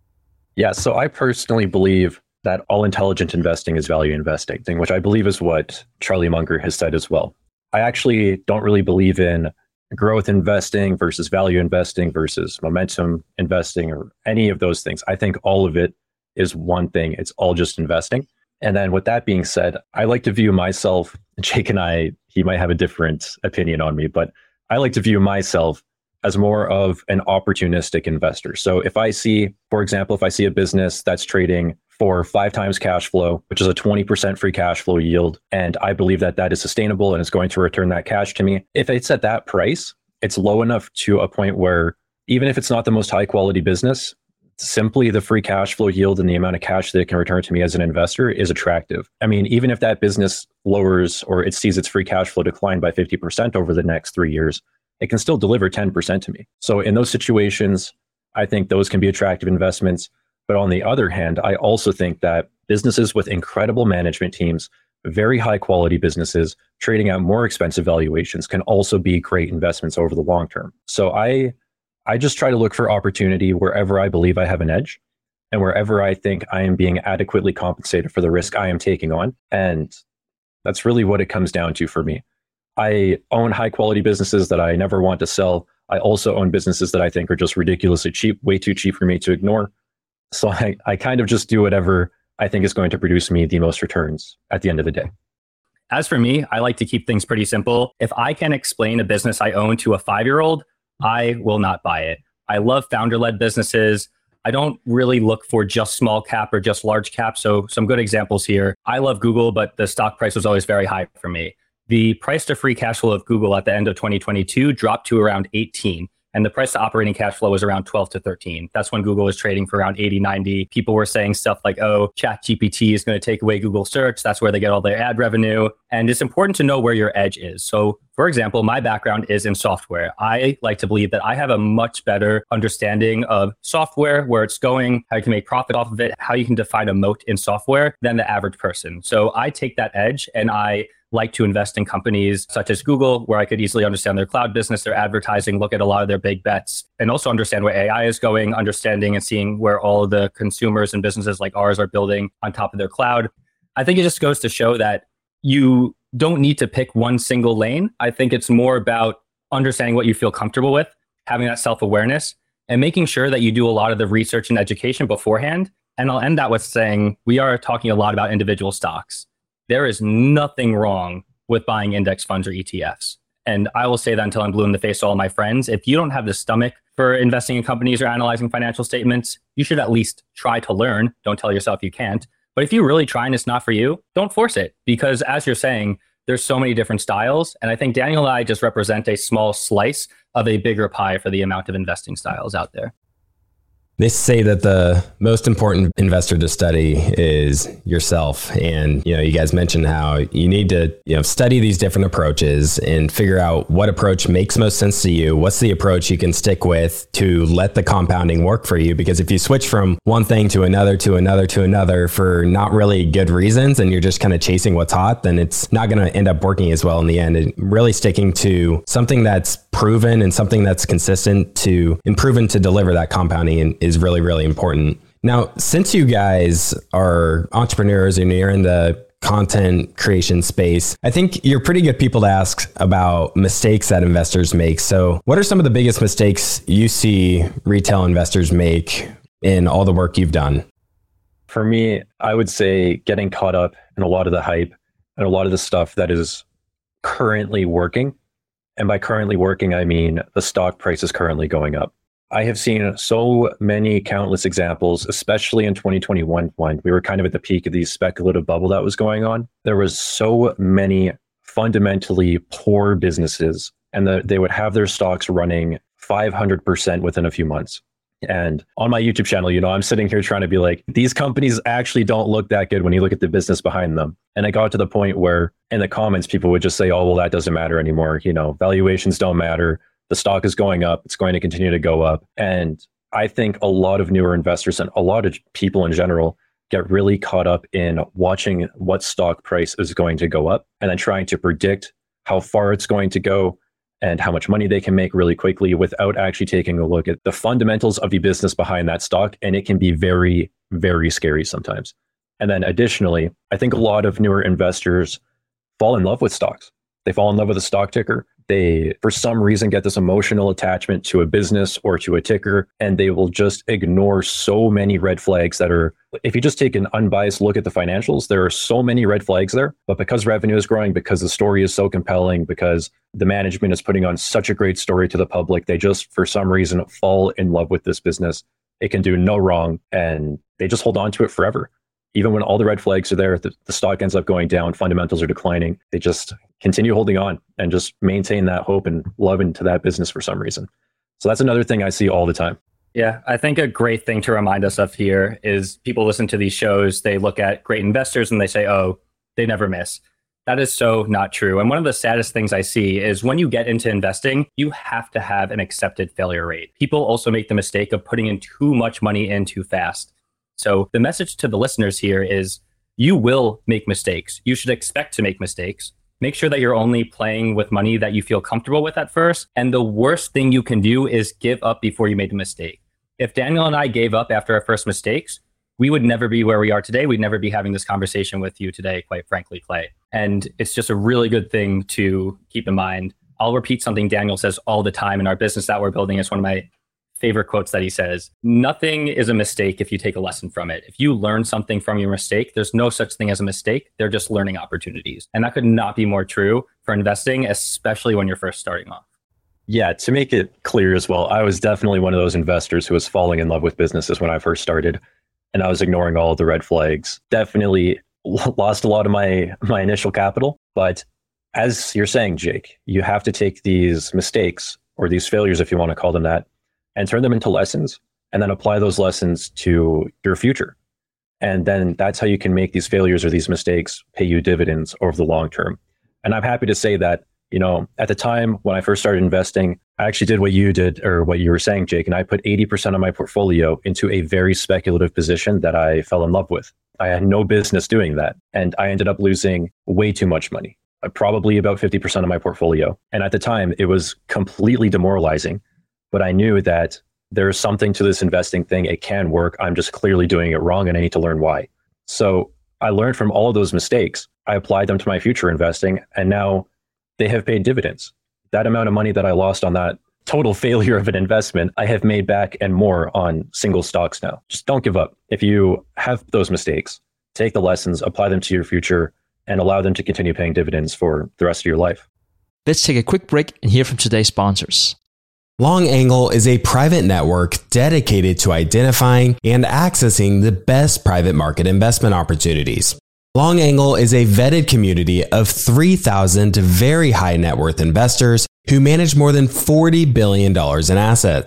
Yeah, so I personally believe that all intelligent investing is value investing, which I believe is what Charlie Munger has said as well. I actually don't really believe in growth investing versus value investing versus momentum investing or any of those things. I think all of it is one thing. It's all just investing. And then with that being said, I like to view myself, Jake and I, he might have a different opinion on me, but I like to view myself as more of an opportunistic investor. So if I see, for example, if I see a business that's trading for five times cash flow, which is a twenty percent free cash flow yield, and I believe that that is sustainable and it's going to return that cash to me, if it's at that price, it's low enough to a point where even if it's not the most high quality business, simply the free cash flow yield and the amount of cash that it can return to me as an investor is attractive. I mean, even if that business lowers or it sees its free cash flow decline by fifty percent over the next three years, it can still deliver ten percent to me. So in those situations, I think those can be attractive investments. But on the other hand, I also think that businesses with incredible management teams, very high quality businesses trading at more expensive valuations can also be great investments over the long term. So I I just try to look for opportunity wherever I believe I have an edge and wherever I think I am being adequately compensated for the risk I am taking on. And that's really what it comes down to for me. I own high quality businesses that I never want to sell. I also own businesses that I think are just ridiculously cheap, way too cheap for me to ignore. So I, I kind of just do whatever I think is going to produce me the most returns at the end of the day. As for me, I like to keep things pretty simple. If I can explain a business I own to a five-year-old, I will not buy it. I love founder-led businesses. I don't really look for just small cap or just large cap. So some good examples here. I love Google, but the stock price was always very high for me. The price to free cash flow of Google at the end of twenty twenty-two dropped to around eighteen. And the price to operating cash flow was around twelve to thirteen. That's when Google was trading for around eighty, ninety. People were saying stuff like, oh, ChatGPT is going to take away Google search. That's where they get all their ad revenue. And it's important to know where your edge is. So for example, my background is in software. I like to believe that I have a much better understanding of software, where it's going, how you can make profit off of it, how you can define a moat in software than the average person. So I take that edge and I like to invest in companies such as Google, where I could easily understand their cloud business, their advertising, look at a lot of their big bets, and also understand where A I is going, understanding and seeing where all of the consumers and businesses like ours are building on top of their cloud. I think it just goes to show that you don't need to pick one single lane. I think it's more about understanding what you feel comfortable with, having that self-awareness, and making sure that you do a lot of the research and education beforehand. And I'll end that with saying, we are talking a lot about individual stocks. There is nothing wrong with buying index funds or E T Fs. And I will say that until I'm blue in the face to all my friends. If you don't have the stomach for investing in companies or analyzing financial statements, you should at least try to learn. Don't tell yourself you can't. But if you really try and it's not for you, don't force it. Because as you're saying, there's so many different styles. And I think Daniel and I just represent a small slice of a bigger pie for the amount of investing styles out there. They say that the most important investor to study is yourself. And, you know, you guys mentioned how you need to, you know, study these different approaches and figure out what approach makes most sense to you. What's the approach you can stick with to let the compounding work for you? Because if you switch from one thing to another, to another, to another for not really good reasons, and you're just kind of chasing what's hot, then it's not going to end up working as well in the end. And really sticking to something that's proven and something that's consistent to and proven to deliver that compounding and is really, really important. Now, since you guys are entrepreneurs and you're in the content creation space, I think you're pretty good people to ask about mistakes that investors make. So what are some of the biggest mistakes you see retail investors make in all the work you've done? For me, I would say getting caught up in a lot of the hype and a lot of the stuff that is currently working. And by currently working, I mean the stock price is currently going up. I have seen so many countless examples, especially in twenty twenty-one when we were kind of at the peak of the speculative bubble that was going on. There was so many fundamentally poor businesses, and the, they would have their stocks running five hundred percent within a few months. And on my YouTube channel, you know, I'm sitting here trying to be like, these companies actually don't look that good when you look at the business behind them. And I got to the point where in the comments, people would just say, oh, well, that doesn't matter anymore. You know, valuations don't matter. The stock is going up. It's going to continue to go up. And I think a lot of newer investors and a lot of people in general get really caught up in watching what stock price is going to go up and then trying to predict how far it's going to go and how much money they can make really quickly without actually taking a look at the fundamentals of the business behind that stock. And it can be very, very scary sometimes. And then additionally, I think a lot of newer investors fall in love with stocks. They fall in love with a stock ticker. They, for some reason, get this emotional attachment to a business or to a ticker, and they will just ignore so many red flags that are, if you just take an unbiased look at the financials, there are so many red flags there. But because revenue is growing, because the story is so compelling, because the management is putting on such a great story to the public, they just, for some reason, fall in love with this business. It can do no wrong, and they just hold on to it forever. Even when all the red flags are there, the, the stock ends up going down, fundamentals are declining. They just continue holding on and just maintain that hope and love into that business for some reason. So that's another thing I see all the time. Yeah, I think a great thing to remind us of here is people listen to these shows, they look at great investors and they say, oh, they never miss. That is so not true. And one of the saddest things I see is when you get into investing, you have to have an accepted failure rate. People also make the mistake of putting in too much money in too fast. So the message to the listeners here is you will make mistakes. You should expect to make mistakes. Make sure that you're only playing with money that you feel comfortable with at first. And the worst thing you can do is give up before you made the mistake. If Daniel and I gave up after our first mistakes, we would never be where we are today. We'd never be having this conversation with you today, quite frankly, Clay. And it's just a really good thing to keep in mind. I'll repeat something Daniel says all the time in our business that we're building. It's one of my favorite quotes that he says. Nothing is a mistake if you take a lesson from it. If you learn something from your mistake, there's no such thing as a mistake. They're just learning opportunities. And that could not be more true for investing, especially when you're first starting off. Yeah, to make it clear as well, I was definitely one of those investors who was falling in love with businesses when I first started. And I was ignoring all of the red flags. Definitely lost a lot of my, my initial capital. But as you're saying, Jake, you have to take these mistakes or these failures, if you want to call them that, and turn them into lessons and then apply those lessons to your future. And then that's how you can make these failures or these mistakes pay you dividends over the long term. And I'm happy to say that, you know, at the time when I first started investing, I actually did what you did or what you were saying, Jake, and I put eighty percent of my portfolio into a very speculative position that I fell in love with. I had no business doing that. And I ended up losing way too much money, probably about fifty percent of my portfolio. And at the time, it was completely demoralizing. But I knew that there's something to this investing thing. It can work. I'm just clearly doing it wrong and I need to learn why. So I learned from all of those mistakes. I applied them to my future investing and now they have paid dividends. That amount of money that I lost on that total failure of an investment, I have made back and more on single stocks now. Just don't give up. If you have those mistakes, take the lessons, apply them to your future and allow them to continue paying dividends for the rest of your life. Let's take a quick break and hear from today's sponsors. Long Angle is a private network dedicated to identifying and accessing the best private market investment opportunities. Long Angle is a vetted community of three thousand very high net worth investors who manage more than forty billion dollars in assets.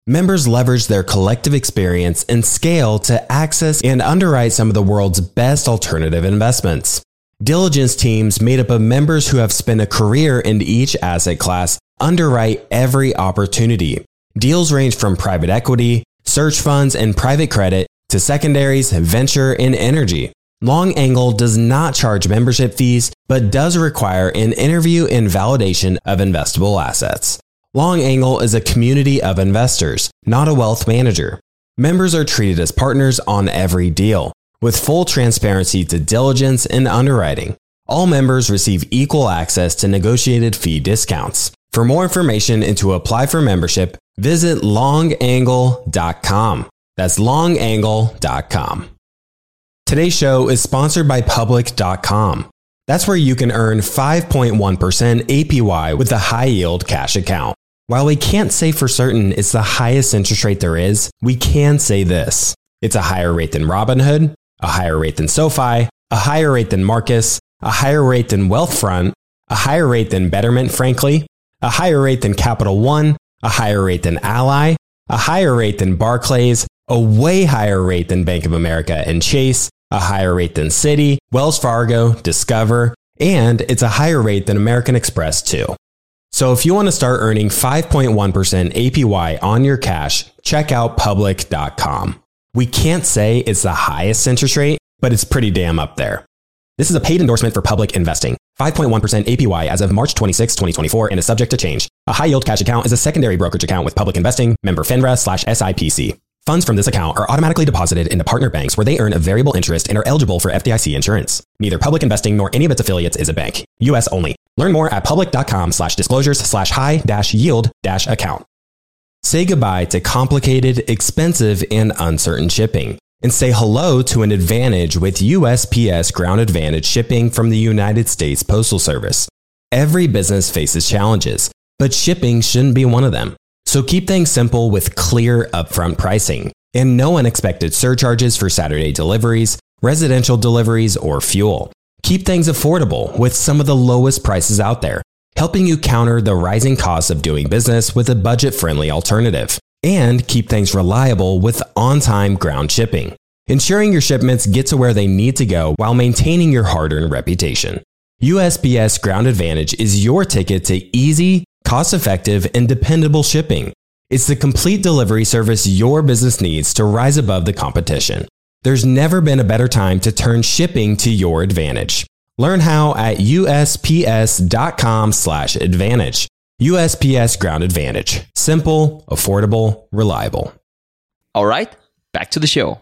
Members leverage their collective experience and scale to access and underwrite some of the world's best alternative investments. Diligence teams made up of members who have spent a career in each asset class underwrite every opportunity. Deals range from private equity, search funds, and private credit to secondaries, venture, and energy. Long Angle does not charge membership fees, but does require an interview and validation of investable assets. Long Angle is a community of investors, not a wealth manager. Members are treated as partners on every deal, with full transparency to diligence and underwriting. All members receive equal access to negotiated fee discounts. For more information and to apply for membership, visit long angle dot com. That's long angle dot com. Today's show is sponsored by public dot com. That's where you can earn five point one percent A P Y with a high-yield cash account. While we can't say for certain it's the highest interest rate there is, we can say this. It's a higher rate than Robinhood, a higher rate than SoFi, a higher rate than Marcus, a higher rate than Wealthfront, a higher rate than Betterment, frankly, a higher rate than Capital One, a higher rate than Ally, a higher rate than Barclays, a way higher rate than Bank of America and Chase, a higher rate than Citi, Wells Fargo, Discover, and it's a higher rate than American Express too. So if you want to start earning five point one percent A P Y on your cash, check out public dot com. We can't say it's the highest interest rate, but it's pretty damn up there. This is a paid endorsement for Public Investing. five point one percent A P Y as of March twenty-sixth, twenty twenty-four and is subject to change. A high-yield cash account is a secondary brokerage account with Public Investing, member FINRA slash S I P C. Funds from this account are automatically deposited into partner banks where they earn a variable interest and are eligible for F D I C insurance. Neither Public Investing nor any of its affiliates is a bank. U S only. Learn more at public dot com slash disclosures slash high dash yield dash account. Say goodbye to complicated, expensive, and uncertain shipping, and say hello to an advantage with U S P S Ground Advantage shipping from the United States Postal Service. Every business faces challenges, but shipping shouldn't be one of them. So keep things simple with clear upfront pricing and no unexpected surcharges for Saturday deliveries, residential deliveries, or fuel. Keep things affordable with some of the lowest prices out there, helping you counter the rising costs of doing business with a budget-friendly alternative. And keep things reliable with on-time ground shipping, ensuring your shipments get to where they need to go while maintaining your hard-earned reputation. U S P S Ground Advantage is your ticket to easy, cost-effective, and dependable shipping. It's the complete delivery service your business needs to rise above the competition. There's never been a better time to turn shipping to your advantage. Learn how at U S P S dot com slash advantage. U S P S Ground Advantage. Simple, affordable, reliable. All right, back to the show.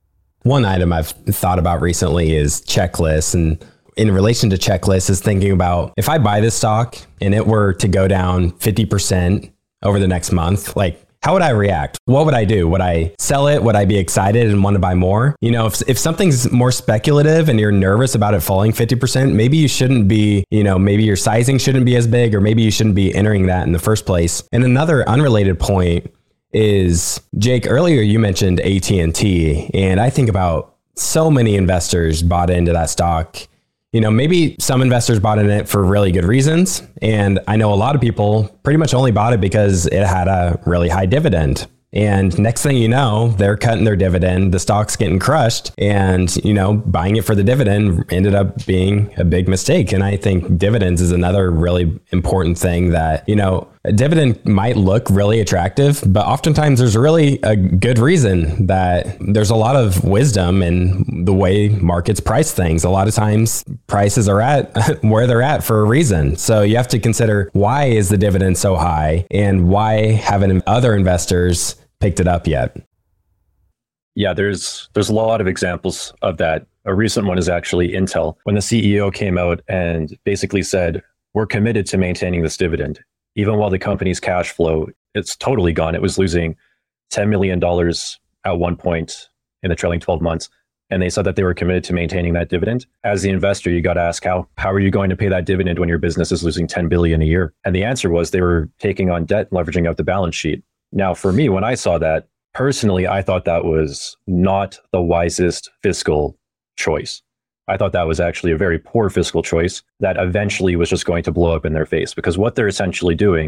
One item I've thought about recently is checklists, and in relation to checklists is thinking about if I buy this stock and it were to go down fifty percent over the next month, like how would I react? What would I do? Would I sell it? Would I be excited and want to buy more? You know, if, if something's more speculative and you're nervous about it falling fifty percent, maybe you shouldn't be, you know, maybe your sizing shouldn't be as big, or maybe you shouldn't be entering that in the first place. And another unrelated point is, Jake, earlier you mentioned A T and T, and I think about so many investors bought into that stock. You know, maybe some investors bought in it for really good reasons. And I know a lot of people pretty much only bought it because it had a really high dividend. And next thing you know, they're cutting their dividend, the stock's getting crushed, and, you know, buying it for the dividend ended up being a big mistake. And I think dividends is another really important thing that, you know, a dividend might look really attractive, but oftentimes there's really a good reason that there's a lot of wisdom in the way markets price things. A lot of times prices are at where they're at for a reason. So you have to consider, why is the dividend so high and why haven't other investors picked it up yet? Yeah, there's there's a lot of examples of that. A recent one is actually Intel, when the C E O came out and basically said, we're committed to maintaining this dividend. Even while the company's cash flow, it's totally gone. It was losing ten million dollars at one point in the trailing twelve months. And they said that they were committed to maintaining that dividend. As the investor, you got to ask, how, how are you going to pay that dividend when your business is losing ten billion dollars a year? And the answer was they were taking on debt, leveraging out the balance sheet. Now, for me, when I saw that, personally, I thought that was not the wisest fiscal choice. I thought that was actually a very poor fiscal choice that eventually was just going to blow up in their face, because what they're essentially doing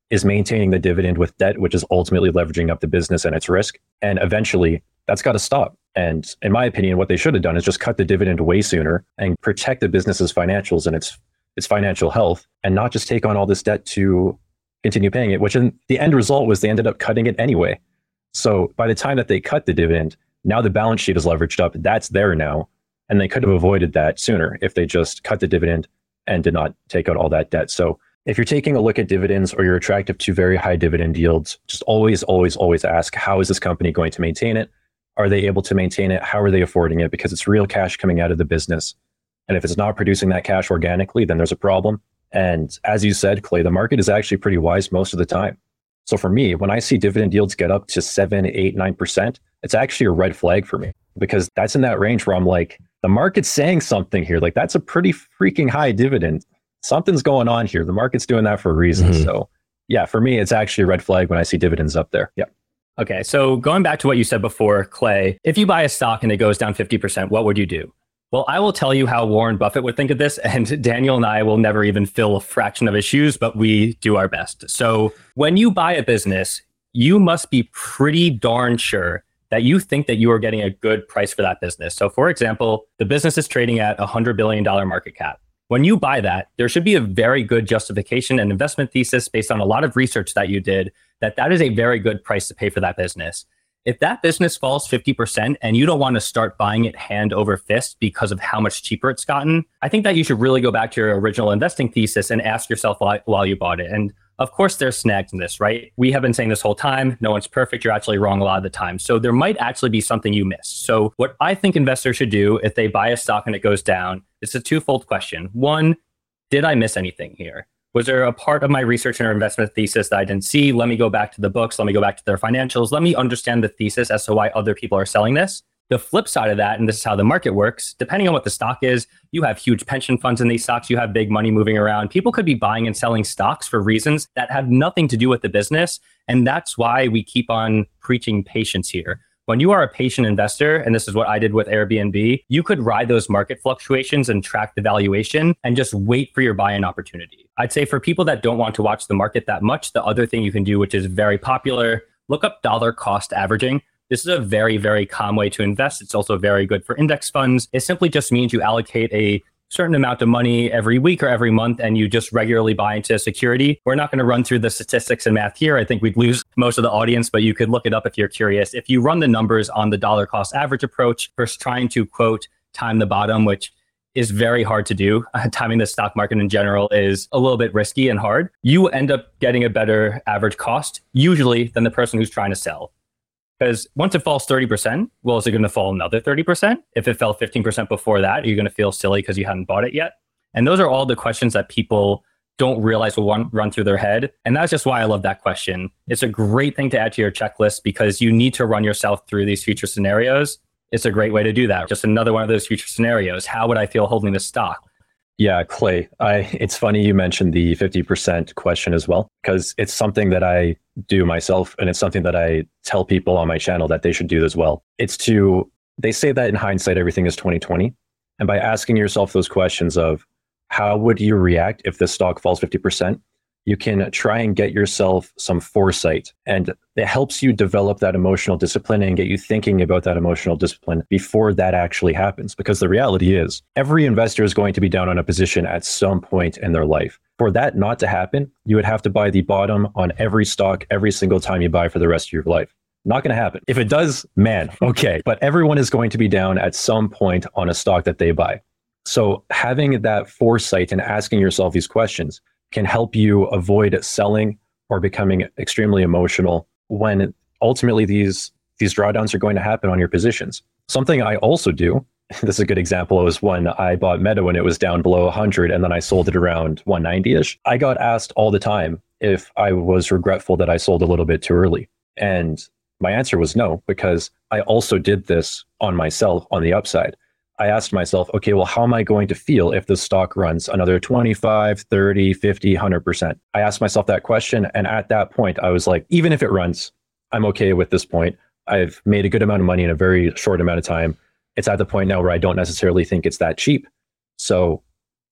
is maintaining the dividend with debt, which is ultimately leveraging up the business and its risk. And eventually that's got to stop. And in my opinion, what they should have done is just cut the dividend way sooner and protect the business's financials and its its financial health, and not just take on all this debt to continue paying it, which in the end result was they ended up cutting it anyway. So by the time that they cut the dividend, now the balance sheet is leveraged up. That's there now. And they could have avoided that sooner if they just cut the dividend and did not take out all that debt. So if you're taking a look at dividends or you're attracted to very high dividend yields, just always, always, always ask, how is this company going to maintain it? Are they able to maintain it? How are they affording it? Because it's real cash coming out of the business. And if it's not producing that cash organically, then there's a problem. And as you said, Clay, the market is actually pretty wise most of the time. So for me, when I see dividend yields get up to seven, eight, nine percent, it's actually a red flag for me, because that's in that range where I'm like, the market's saying something here. Like, that's a pretty freaking high dividend. Something's going on here. The market's doing that for a reason. Mm-hmm. So yeah, for me, it's actually a red flag when I see dividends up there. Yeah. Okay. So going back to what you said before, Clay, if you buy a stock and it goes down fifty percent, what would you do? Well, I will tell you how Warren Buffett would think of this, and Daniel and I will never even fill a fraction of his shoes, but we do our best. So when you buy a business, you must be pretty darn sure that you think that you are getting a good price for that business. So for example, the business is trading at a one hundred billion dollars market cap. When you buy that, there should be a very good justification and investment thesis based on a lot of research that you did, that that is a very good price to pay for that business. If that business falls fifty percent and you don't want to start buying it hand over fist because of how much cheaper it's gotten, I think that you should really go back to your original investing thesis and ask yourself why, while you bought it. And of course, there's snags in this, right? We have been saying this whole time, no one's perfect. You're actually wrong a lot of the time. So there might actually be something you missed. So what I think investors should do if they buy a stock and it goes down, it's a twofold question. One, did I miss anything here? Was there a part of my research and investment thesis that I didn't see? Let me go back to the books. Let me go back to their financials. Let me understand the thesis as to why other people are selling this. The flip side of that, and this is how the market works, depending on what the stock is, you have huge pension funds in these stocks. You have big money moving around. People could be buying and selling stocks for reasons that have nothing to do with the business. And that's why we keep on preaching patience here. When you are a patient investor, and this is what I did with Airbnb, you could ride those market fluctuations and track the valuation and just wait for your buy-in opportunity. I'd say for people that don't want to watch the market that much, the other thing you can do, which is very popular, look up dollar cost averaging. This is a very, very calm way to invest. It's also very good for index funds. It simply just means you allocate a certain amount of money every week or every month, and you just regularly buy into a security. We're not going to run through the statistics and math here. I think we'd lose most of the audience, but you could look it up if you're curious. If you run the numbers on the dollar cost average approach versus trying to, quote, time the bottom, which is very hard to do. Uh, timing the stock market in general is a little bit risky and hard. You end up getting a better average cost, usually, than the person who's trying to sell. Because once it falls thirty percent, well, is it going to fall another thirty percent? If it fell fifteen percent before that, are you going to feel silly because you hadn't bought it yet? And those are all the questions that people don't realize will run, run through their head. And that's just why I love that question. It's a great thing to add to your checklist because you need to run yourself through these future scenarios. It's a great way to do that. Just another one of those future scenarios. How would I feel holding this stock? Yeah, Clay, I, it's funny you mentioned the fifty percent question as well, because it's something that I do myself. And it's something that I tell people on my channel that they should do as well. It's to, they say that in hindsight, everything is twenty twenty. And by asking yourself those questions of how would you react if this stock falls fifty percent, you can try and get yourself some foresight. And it helps you develop that emotional discipline and get you thinking about that emotional discipline before that actually happens. Because the reality is, every investor is going to be down on a position at some point in their life. For that not to happen, you would have to buy the bottom on every stock every single time you buy for the rest of your life. Not going to happen. If it does, man, okay. But everyone is going to be down at some point on a stock that they buy. So having that foresight and asking yourself these questions can help you avoid selling or becoming extremely emotional when ultimately these these drawdowns are going to happen on your positions. Something I also do, this is a good example, was when I bought Meta when it was down below one hundred and then I sold it around one ninety-ish. I got asked all the time if I was regretful that I sold a little bit too early. And my answer was no, because I also did this on myself on the upside. I asked myself, okay, well, how am I going to feel if the stock runs another twenty-five, thirty, fifty, one hundred percent? I asked myself that question. And at that point, I was like, even if it runs, I'm okay with this point. I've made a good amount of money in a very short amount of time. It's at the point now where I don't necessarily think it's that cheap. So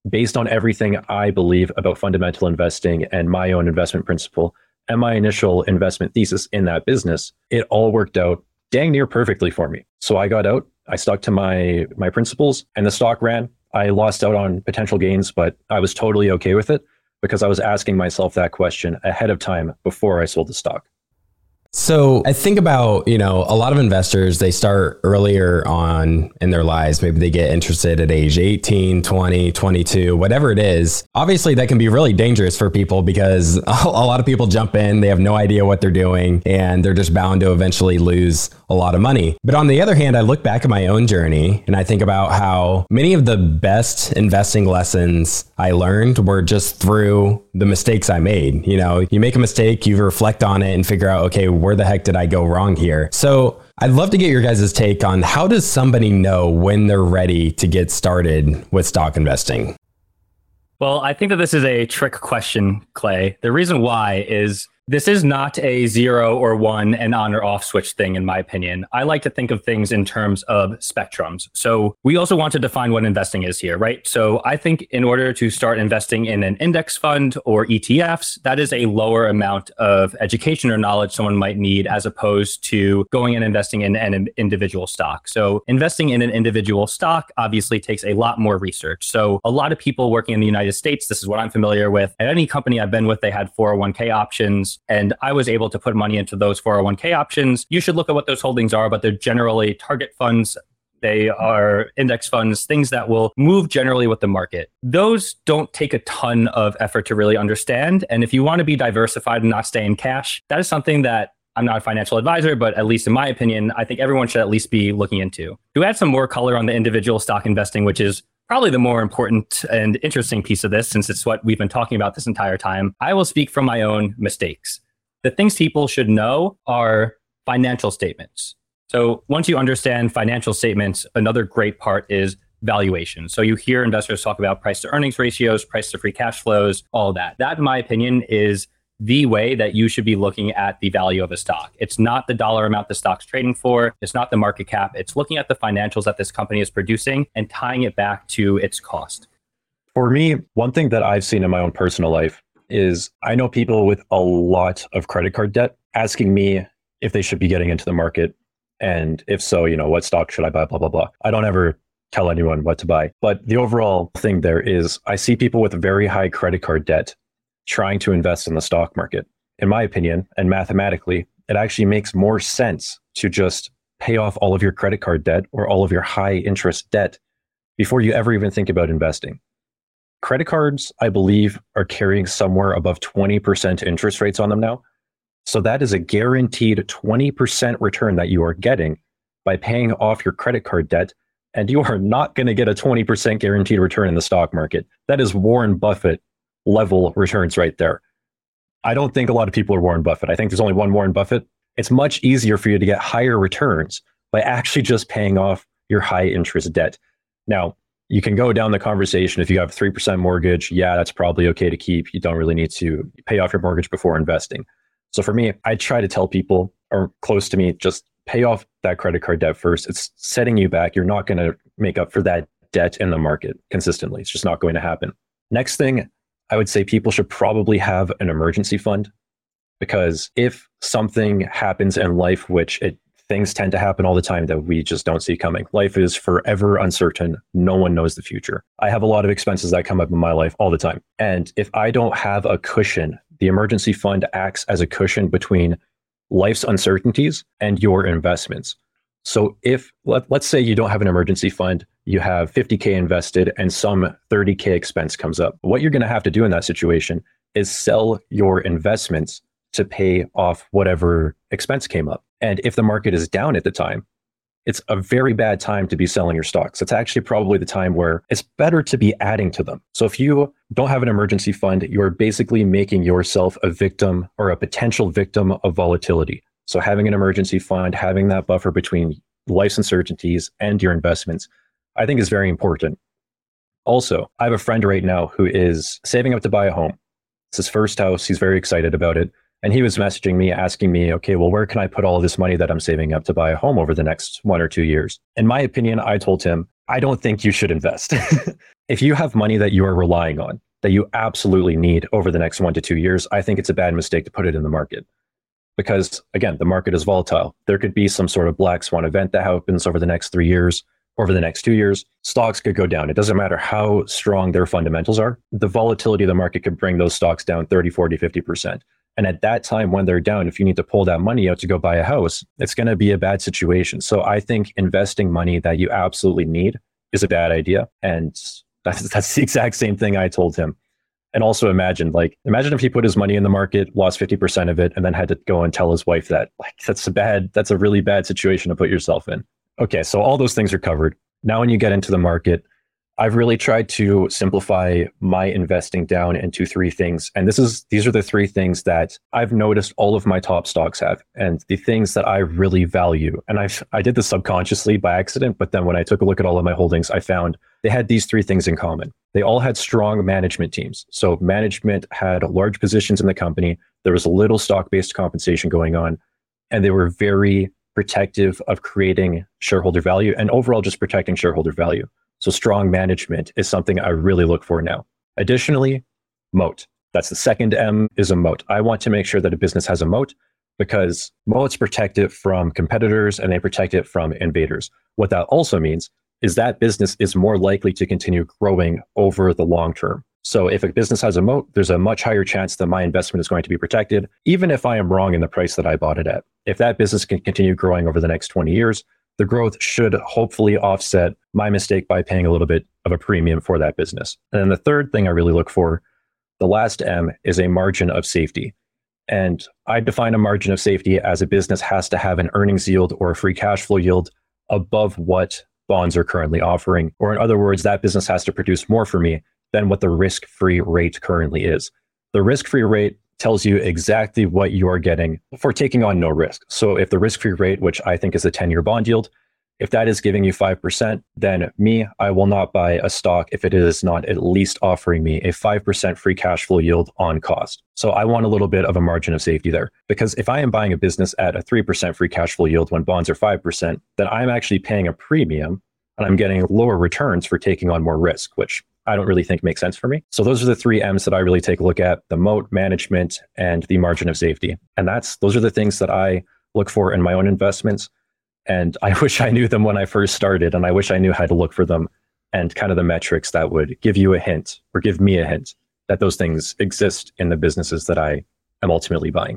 based on everything I believe about fundamental investing and my own investment principle and my initial investment thesis in that business, it all worked out dang near perfectly for me. So I got out, I stuck to my my principles, and the stock ran. I lost out on potential gains, but I was totally okay with it because I was asking myself that question ahead of time before I sold the stock. So I think about, you know, a lot of investors, they start earlier on in their lives. Maybe they get interested at age eighteen, twenty, twenty-two, whatever it is. Obviously, that can be really dangerous for people because a lot of people jump in, they have no idea what they're doing, and they're just bound to eventually lose a lot of money. But on the other hand, I look back at my own journey and I think about how many of the best investing lessons I learned were just through the mistakes I made. You know, you make a mistake, you reflect on it and figure out, okay, where the heck did I go wrong here? So I'd love to get your guys' take on how does somebody know when they're ready to get started with stock investing? Well, I think that this is a trick question, Clay. The reason why is this is not a zero or one and on or off switch thing, in my opinion. I like to think of things in terms of spectrums. So we also want to define what investing is here, right? So I think in order to start investing in an index fund or E T Fs, that is a lower amount of education or knowledge someone might need as opposed to going and investing in an individual stock. So investing in an individual stock obviously takes a lot more research. So a lot of people working in the United States, this is what I'm familiar with. At any company I've been with, they had four oh one k options. And I was able to put money into those four oh one k options. You should look at what those holdings are, but they're generally target funds. They are index funds, things that will move generally with the market. Those don't take a ton of effort to really understand. And if you want to be diversified and not stay in cash, that is something that I'm not a financial advisor, but at least in my opinion, I think everyone should at least be looking into. To add some more color on the individual stock investing, which is probably the more important and interesting piece of this, since it's what we've been talking about this entire time, I will speak from my own mistakes. The things people should know are financial statements. So once you understand financial statements, another great part is valuation. So you hear investors talk about price to earnings ratios, price to free cash flows, all of that. That, in my opinion, is the way that you should be looking at the value of a stock. It's not the dollar amount the stock's trading for. It's not the market cap. It's looking at the financials that this company is producing and tying it back to its cost. For me, one thing that I've seen in my own personal life is I know people with a lot of credit card debt asking me if they should be getting into the market. And if so, you know, what stock should I buy, blah, blah, blah. I don't ever tell anyone what to buy. But the overall thing there is I see people with very high credit card debt trying to invest in the stock market. In my opinion, and mathematically, it actually makes more sense to just pay off all of your credit card debt or all of your high interest debt before you ever even think about investing. Credit cards, I believe, are carrying somewhere above twenty percent interest rates on them now. So that is a guaranteed twenty percent return that you are getting by paying off your credit card debt. And you are not going to get a twenty percent guaranteed return in the stock market. That is Warren Buffett level returns right there. I don't think a lot of people are Warren Buffett. I think there's only one Warren Buffett. It's much easier for you to get higher returns by actually just paying off your high interest debt. Now, you can go down the conversation. If you have a three percent mortgage, yeah, that's probably okay to keep. You don't really need to pay off your mortgage before investing. So for me, I try to tell people or close to me, just pay off that credit card debt first. It's setting you back. You're not going to make up for that debt in the market consistently. It's just not going to happen. Next thing, I would say people should probably have an emergency fund, because if something happens in life, which it things tend to happen all the time that we just don't see coming. Life is forever uncertain. No one knows the future. I have a lot of expenses that come up in my life all the time. And if I don't have a cushion, the emergency fund acts as a cushion between life's uncertainties and your investments. So if, let, let's say you don't have an emergency fund, you have fifty K invested and some thirty K expense comes up. What you're going to have to do in that situation is sell your investments to pay off whatever expense came up. And if the market is down at the time, it's a very bad time to be selling your stocks. It's actually probably the time where it's better to be adding to them. So if you don't have an emergency fund, you're basically making yourself a victim or a potential victim of volatility. So having an emergency fund, having that buffer between life's uncertainties and your investments, I think is very important. Also, I have a friend right now who is saving up to buy a home. It's his first house. He's very excited about it. And he was messaging me, asking me, okay, well, where can I put all this money that I'm saving up to buy a home over the next one or two years? In my opinion, I told him, I don't think you should invest. if you have money that you are relying on, that you absolutely need over the next one to two years, I think it's a bad mistake to put it in the market. Because again, the market is volatile. There could be some sort of black swan event that happens over the next three years, over the next two years. Stocks could go down. It doesn't matter how strong their fundamentals are. The volatility of the market could bring those stocks down thirty, forty, fifty percent. And at that time, when they're down, if you need to pull that money out to go buy a house, it's going to be a bad situation. So I think investing money that you absolutely need is a bad idea. And that's, that's the exact same thing I told him. And also imagine, like, imagine if he put his money in the market, lost fifty percent of it, and then had to go and tell his wife that. Like, that's a bad, that's a really bad situation to put yourself in. Okay, so all those things are covered. Now, when you get into the market, I've really tried to simplify my investing down into three things. And this is these are the three things that I've noticed all of my top stocks have, and the things that I really value. And I I did this subconsciously by accident, but then when I took a look at all of my holdings, I found they had these three things in common. They all had strong management teams. So management had large positions in the company. There was a little stock-based compensation going on, and they were very protective of creating shareholder value and overall just protecting shareholder value. So strong management is something I really look for now. Additionally, moat. That's the second M, is a moat. I want to make sure that a business has a moat because moats protect it from competitors and they protect it from invaders. What that also means is that business is more likely to continue growing over the long term. So if a business has a moat, there's a much higher chance that my investment is going to be protected, even if I am wrong in the price that I bought it at. If that business can continue growing over the next twenty years, the growth should hopefully offset my mistake by paying a little bit of a premium for that business. And then the third thing I really look for, the last M, is a margin of safety. And I define a margin of safety as a business has to have an earnings yield or a free cash flow yield above what bonds are currently offering. Or in other words, that business has to produce more for me than what the risk-free rate currently is. The risk-free rate tells you exactly what you're getting for taking on no risk. So if the risk-free rate, which I think is a ten-year bond yield, if that is giving you five percent, then me, I will not buy a stock if it is not at least offering me a five percent free cash flow yield on cost. So I want a little bit of a margin of safety there. Because if I am buying a business at a three percent free cash flow yield when bonds are five percent, then I'm actually paying a premium and I'm getting lower returns for taking on more risk, which I don't really think makes sense for me. So those are the three M's that I really take a look at: the moat, management, and the margin of safety. And that's those are the things that I look for in my own investments. And I wish I knew them when I first started, and I wish I knew how to look for them and kind of the metrics that would give you a hint or give me a hint that those things exist in the businesses that I am ultimately buying.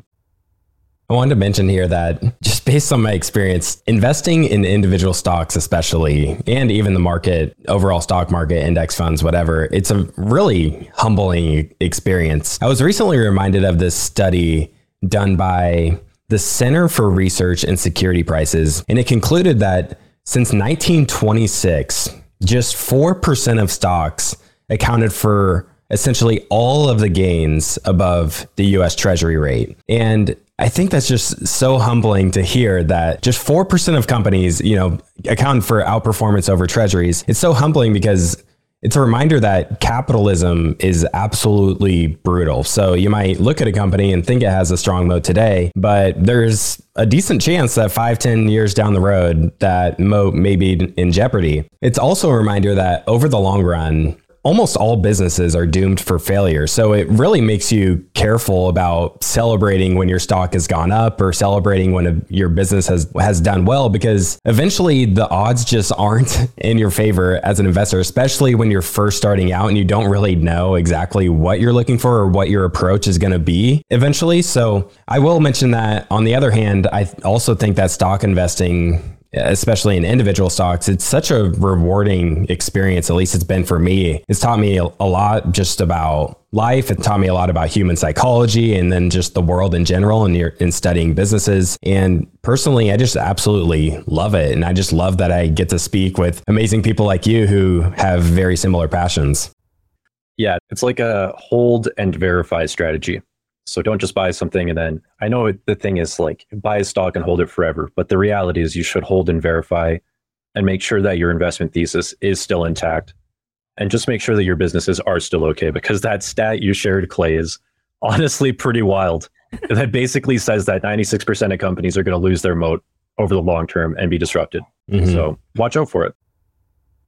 I wanted to mention here that just based on my experience, investing in individual stocks, especially, and even the market, overall stock market, index funds, whatever, it's a really humbling experience. I was recently reminded of this study done by the Center for Research and Security Prices, and it concluded that since nineteen twenty-six, just four percent of stocks accounted for essentially all of the gains above the U S Treasury rate. And I think that's just so humbling to hear that just four percent of companies, you know, account for outperformance over treasuries. It's so humbling because it's a reminder that capitalism is absolutely brutal. So you might look at a company and think it has a strong moat today, but there's a decent chance that five, ten years down the road, that moat may be in jeopardy. It's also a reminder that over the long run, almost all businesses are doomed for failure. So it really makes you careful about celebrating when your stock has gone up or celebrating when a, your business has, has done well, because eventually the odds just aren't in your favor as an investor, especially when you're first starting out and you don't really know exactly what you're looking for or what your approach is going to be eventually. So I will mention that. On the other hand, I also think that stock investing, especially in individual stocks, it's such a rewarding experience. At least it's been for me. It's taught me a lot just about life. It taught me a lot about human psychology and then just the world in general and in studying businesses. And personally, I just absolutely love it. And I just love that I get to speak with amazing people like you who have very similar passions. Yeah, it's like a hold and verify strategy. So don't just buy something and then, I know the thing is like buy a stock and hold it forever, but the reality is you should hold and verify and make sure that your investment thesis is still intact, and just make sure that your businesses are still okay, because that stat you shared, Clay, is honestly pretty wild. That basically says that ninety-six percent of companies are going to lose their moat over the long term and be disrupted. Mm-hmm. So watch out for it.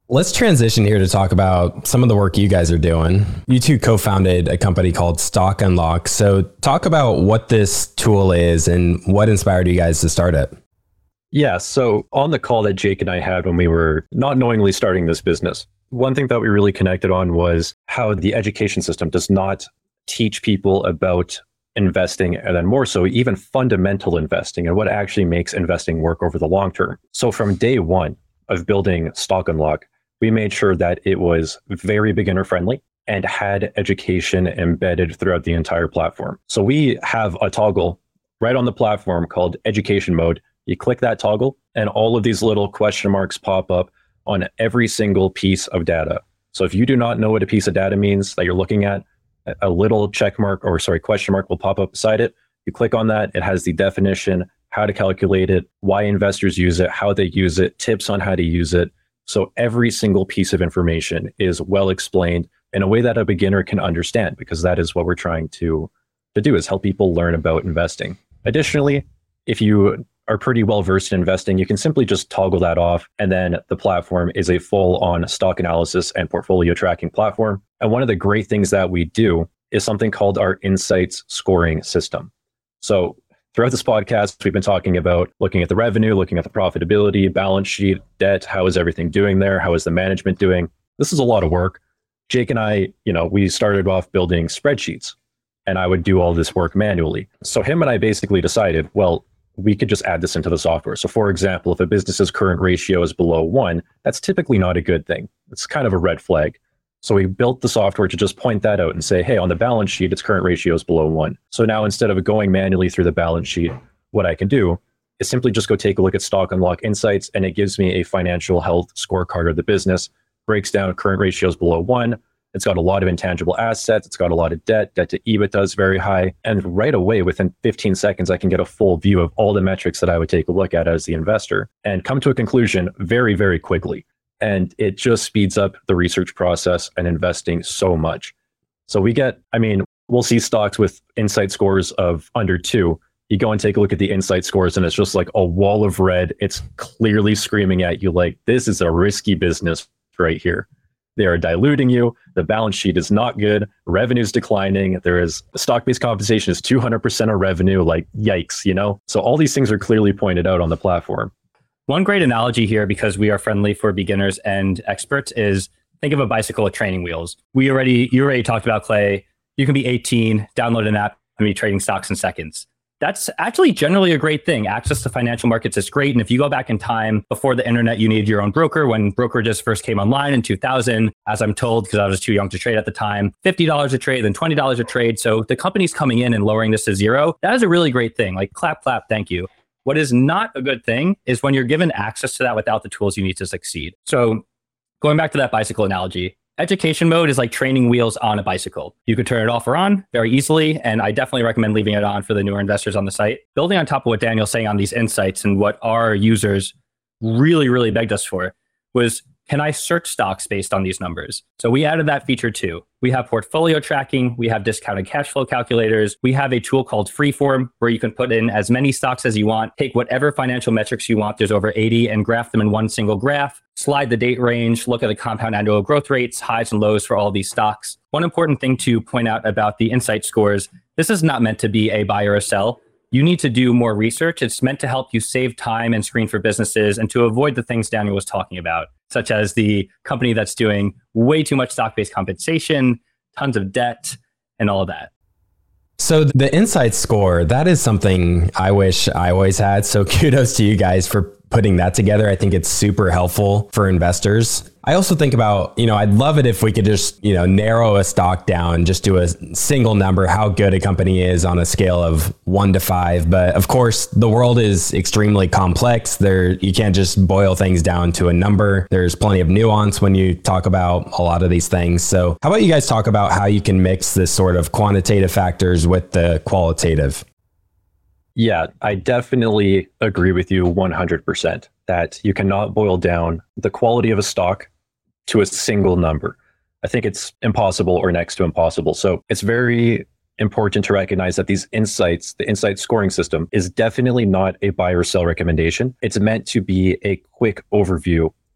Let's transition here to talk about some of the work you guys are doing. You two co-founded a company called Stock Unlock. So talk about what this tool is and what inspired you guys to start it. Yeah, so on the call that Jake and I had when we were not knowingly starting this business, one thing that we really connected on was how the education system does not teach people about investing, and then more so even fundamental investing and what actually makes investing work over the long term. So from day one of building Stock Unlock, we made sure that it was very beginner friendly and had education embedded throughout the entire platform. So we have a toggle right on the platform called education mode. You click that toggle and all of these little question marks pop up on every single piece of data. So if you do not know what a piece of data means that you're looking at, a little check mark or sorry, question mark will pop up beside it. You click on that, it has the definition, how to calculate it, why investors use it, how they use it, tips on how to use it. So every single piece of information is well explained in a way that a beginner can understand, because that is what we're trying to, to do, is help people learn about investing. Additionally, if you are pretty well versed in investing, you can simply just toggle that off. And then the platform is a full on stock analysis and portfolio tracking platform. And one of the great things that we do is something called our insights scoring system. So throughout this podcast, we've been talking about looking at the revenue, looking at the profitability, balance sheet, debt. How is everything doing there? How is the management doing? This is a lot of work. Jake and I, you know, we started off building spreadsheets and I would do all this work manually. So him and I basically decided, well, we could just add this into the software. So for example, if a business's current ratio is below one, that's typically not a good thing. It's kind of a red flag. So we built the software to just point that out and say, hey, on the balance sheet, its current ratio is below one. So now instead of going manually through the balance sheet, what I can do is simply just go take a look at Stock Unlock Insights, and it gives me a financial health scorecard of the business, breaks down current ratios below one. It's got a lot of intangible assets. It's got a lot of debt. Debt to EBITDA is very high. And right away, within fifteen seconds, I can get a full view of all the metrics that I would take a look at as the investor and come to a conclusion very, very quickly. And it just speeds up the research process and investing so much. So we get, I mean, we'll see stocks with insight scores of under two. You go and take a look at the insight scores and it's just like a wall of red. It's clearly screaming at you like, this is a risky business right here. They are diluting you. The balance sheet is not good. Revenue's declining. There is stock-based compensation is two hundred percent of revenue. Like, yikes, you know? So all these things are clearly pointed out on the platform. One great analogy here, because we are friendly for beginners and experts, is think of a bicycle with training wheels. We already, you already talked about, Clay. You can be eighteen, download an app, and be trading stocks in seconds. That's actually generally a great thing. Access to financial markets is great. And if you go back in time before the internet, you needed your own broker. When brokerages first came online in two thousand, as I'm told, because I was too young to trade at the time, fifty dollars a trade, then twenty dollars a trade. So the company's coming in and lowering this to zero. That is a really great thing. Like, clap, clap, thank you. What is not a good thing is when you're given access to that without the tools you need to succeed. So going back to that bicycle analogy, education mode is like training wheels on a bicycle. You could turn it off or on very easily, and I definitely recommend leaving it on for the newer investors on the site. Building on top of what Daniel's saying on these insights and what our users really, really begged us for was, can I search stocks based on these numbers? So we added that feature too. We have portfolio tracking. We have discounted cash flow calculators. We have a tool called Freeform where you can put in as many stocks as you want, take whatever financial metrics you want. There's over eighty, and graph them in one single graph, slide the date range, look at the compound annual growth rates, highs and lows for all these stocks. One important thing to point out about the insight scores, this is not meant to be a buy or a sell. You need to do more research. It's meant to help you save time and screen for businesses and to avoid the things Daniel was talking about, such as the company that's doing way too much stock-based compensation, tons of debt, and all of that. So the insight score, that is something I wish I always had. So kudos to you guys for putting that together. I think it's super helpful for investors. I also think about, you know, I'd love it if we could just, you know, narrow a stock down, just do a single number, how good a company is on a scale of one to five. But of course, the world is extremely complex. There, you can't just boil things down to a number. There's plenty of nuance when you talk about a lot of these things. So how about you guys talk about how you can mix this sort of quantitative factors with the qualitative? Yeah, I definitely agree with you one hundred percent that you cannot boil down the quality of a stock to a single number. I think it's impossible or next to impossible. So it's very important to recognize that these insights, the insight scoring system, is definitely not a buy or sell recommendation. It's meant to be a quick overview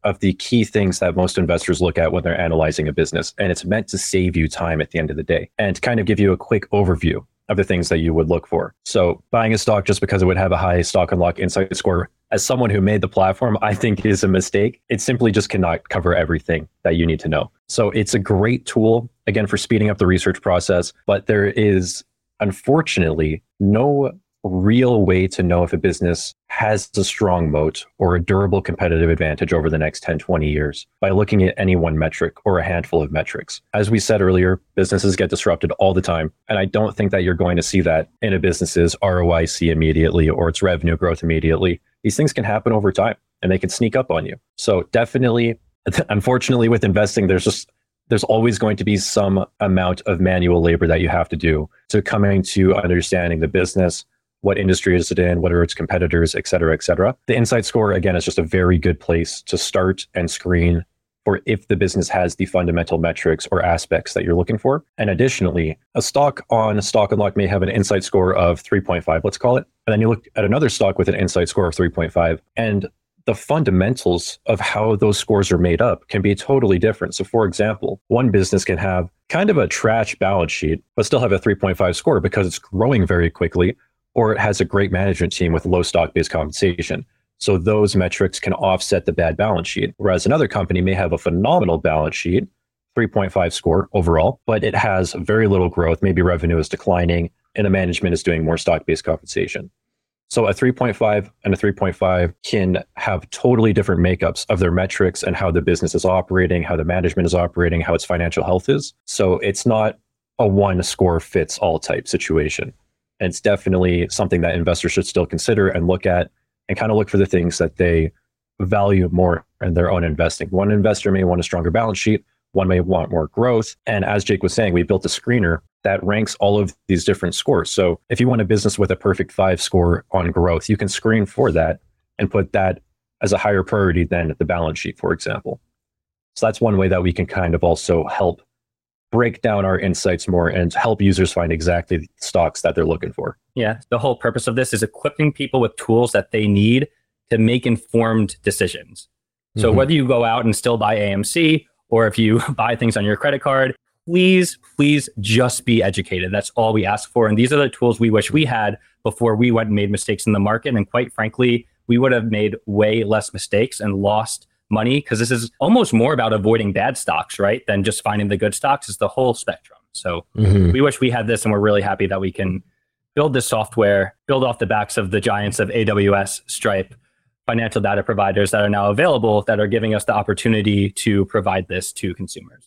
of the key things that most investors look at when they're analyzing a business. And it's meant to save you time at the end of the day and kind of give you a quick overview of the things that you would look for. So buying a stock just because it would have a high Stock Unlock insight score, as someone who made the platform, I think is a mistake. It simply just cannot cover everything that you need to know. So it's a great tool, again, for speeding up the research process, but there is unfortunately no real way to know if a business has a strong moat or a durable competitive advantage over the next ten, twenty years by looking at any one metric or a handful of metrics. As we said earlier, businesses get disrupted all the time. And I don't think that you're going to see that in a business's R O I C immediately or its revenue growth immediately. These things can happen over time and they can sneak up on you. So definitely, unfortunately with investing, there's just there's always going to be some amount of manual labor that you have to do to coming to understanding the business, what industry is it in, what are its competitors, et cetera, et cetera. The insight score, again, is just a very good place to start and screen for if the business has the fundamental metrics or aspects that you're looking for. And additionally, a stock on Stock Unlock may have an insight score of three point five, let's call it. And then you look at another stock with an insight score of three point five, and the fundamentals of how those scores are made up can be totally different. So for example, one business can have kind of a trash balance sheet, but still have a three point five score because it's growing very quickly, or it has a great management team with low stock-based compensation. So those metrics can offset the bad balance sheet. Whereas another company may have a phenomenal balance sheet, three point five score overall, but it has very little growth. Maybe revenue is declining and the management is doing more stock-based compensation. So a three point five and a three point five can have totally different makeups of their metrics and how the business is operating, how the management is operating, how its financial health is. So it's not a one score fits all type situation. And it's definitely something that investors should still consider and look at and kind of look for the things that they value more in their own investing. One investor may want a stronger balance sheet. One may want more growth. And as Jake was saying, we built a screener that ranks all of these different scores. So if you want a business with a perfect five score on growth, you can screen for that and put that as a higher priority than the balance sheet, for example. So that's one way that we can kind of also help break down our insights more and help users find exactly the stocks that they're looking for. Yeah, the whole purpose of this is equipping people with tools that they need to make informed decisions. So mm-hmm. whether you go out and still buy A M C or if you buy things on your credit card, please, please just be educated. That's all we ask for. And these are the tools we wish we had before we went and made mistakes in the market. And quite frankly, we would have made way less mistakes and lost money, because this is almost more about avoiding bad stocks, right, than just finding the good stocks. It's the whole spectrum. So mm-hmm. we wish we had this, and we're really happy that we can build this software, build off the backs of the giants of A W S, Stripe, financial data providers that are now available that are giving us the opportunity to provide this to consumers.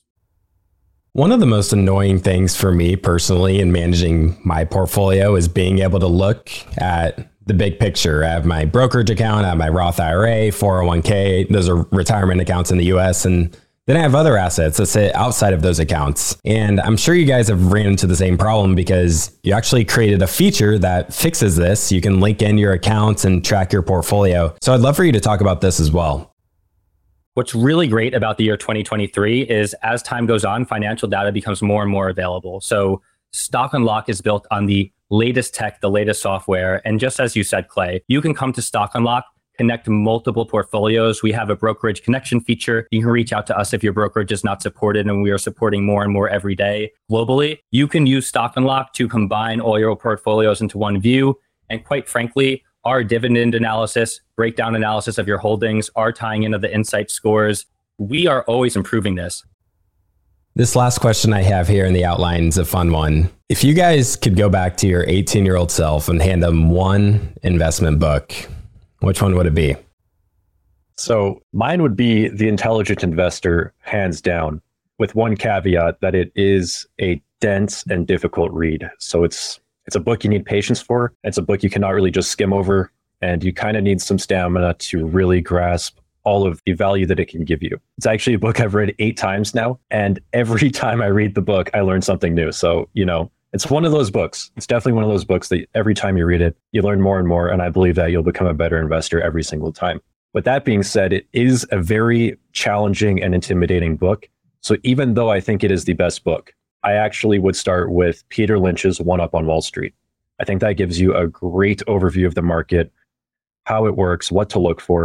One of the most annoying things for me personally in managing my portfolio is being able to look at the big picture. I have my brokerage account, I have my Roth I R A, four oh one k. Those are retirement accounts in the U S. And then I have other assets that sit outside of those accounts. And I'm sure you guys have ran into the same problem because you actually created a feature that fixes this. You can link in your accounts and track your portfolio. So I'd love for you to talk about this as well. What's really great about the year twenty twenty-three is as time goes on, financial data becomes more and more available. So Stock Unlock is built on the latest tech, the latest software. And just as you said, Clay, you can come to Stock Unlock, connect multiple portfolios. We have a brokerage connection feature. You can reach out to us if your brokerage is not supported, and we are supporting more and more every day globally. You can use Stock Unlock to combine all your portfolios into one view. And quite frankly, our dividend analysis, breakdown analysis of your holdings, are tying into the insight scores. We are always improving this. This last question I have here in the outline is a fun one. If you guys could go back to your eighteen-year-old self and hand them one investment book, which one would it be? So mine would be The Intelligent Investor, hands down, with one caveat that it is a dense and difficult read. So it's it's a book you need patience for. It's a book you cannot really just skim over, and you kind of need some stamina to really grasp all of the value that it can give you. It's actually a book I've read eight times now, and every time I read the book, I learn something new. So, you know, it's one of those books. It's definitely one of those books that every time you read it, you learn more and more, and I believe that you'll become a better investor every single time. With that being said, it is a very challenging and intimidating book. So even though I think it is the best book, I actually would start with Peter Lynch's One Up on Wall Street. I think that gives you a great overview of the market, how it works, what to look for,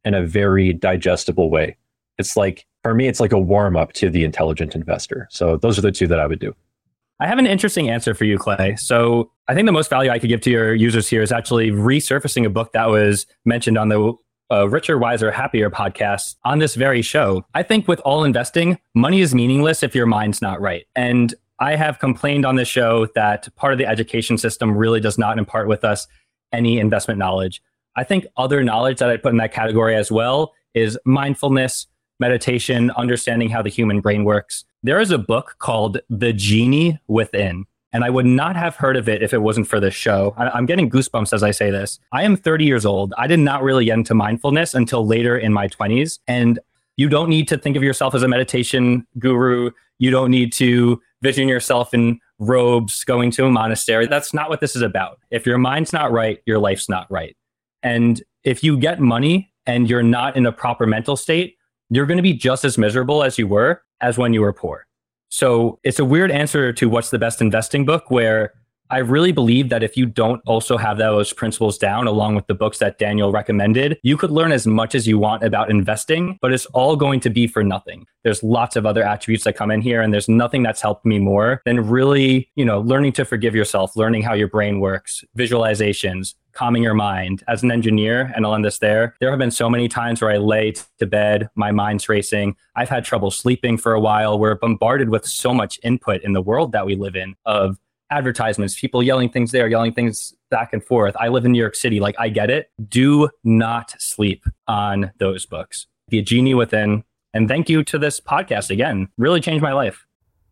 in a very digestible way. It's like, for me, it's like a warm up to the intelligent investor. So those are the two that I would do. I have an interesting answer for you, Clay. So I think the most value I could give to your users here is actually resurfacing a book that was mentioned on the uh, Richer, Wiser, Happier podcast on this very show. I think with all investing, money is meaningless if your mind's not right. And I have complained on this show that part of the education system really does not impart with us any investment knowledge. I think other knowledge that I'd put in that category as well is mindfulness, meditation, understanding how the human brain works. There is a book called The Genie Within, and I would not have heard of it if it wasn't for this show. I, I'm getting goosebumps as I say this. I am thirty years old. I did not really get into mindfulness until later in my twenties. And you don't need to think of yourself as a meditation guru. You don't need to vision yourself in robes going to a monastery. That's not what this is about. If your mind's not right, your life's not right. And if you get money and you're not in a proper mental state, you're going to be just as miserable as you were as when you were poor. So it's a weird answer to what's the best investing book, where I really believe that if you don't also have those principles down along with the books that Daniel recommended, you could learn as much as you want about investing, but it's all going to be for nothing. There's lots of other attributes that come in here, and there's nothing that's helped me more than really, you know, learning to forgive yourself, learning how your brain works, visualizations, calming your mind. As an engineer, and I'll end this there, there have been so many times where I lay to bed, my mind's racing. I've had trouble sleeping for a while. We're bombarded with so much input in the world that we live in of advertisements, people yelling things there, yelling things back and forth. I live in New York City. Like, I get it. Do not sleep on those books. The Genie Within. And thank you to this podcast again. Really changed my life.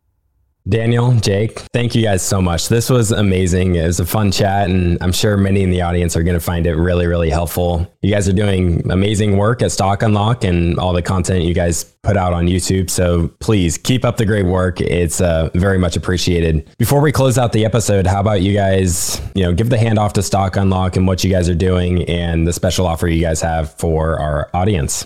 Daniel, Jake, thank you guys so much. This was amazing. It was a fun chat, and I'm sure many in the audience are going to find it really, really helpful. You guys are doing amazing work at Stock Unlock and all the content you guys put out on YouTube. So please keep up the great work. It's uh, very much appreciated. Before we close out the episode, how about you guys, you know, give the handoff to Stock Unlock and what you guys are doing and the special offer you guys have for our audience.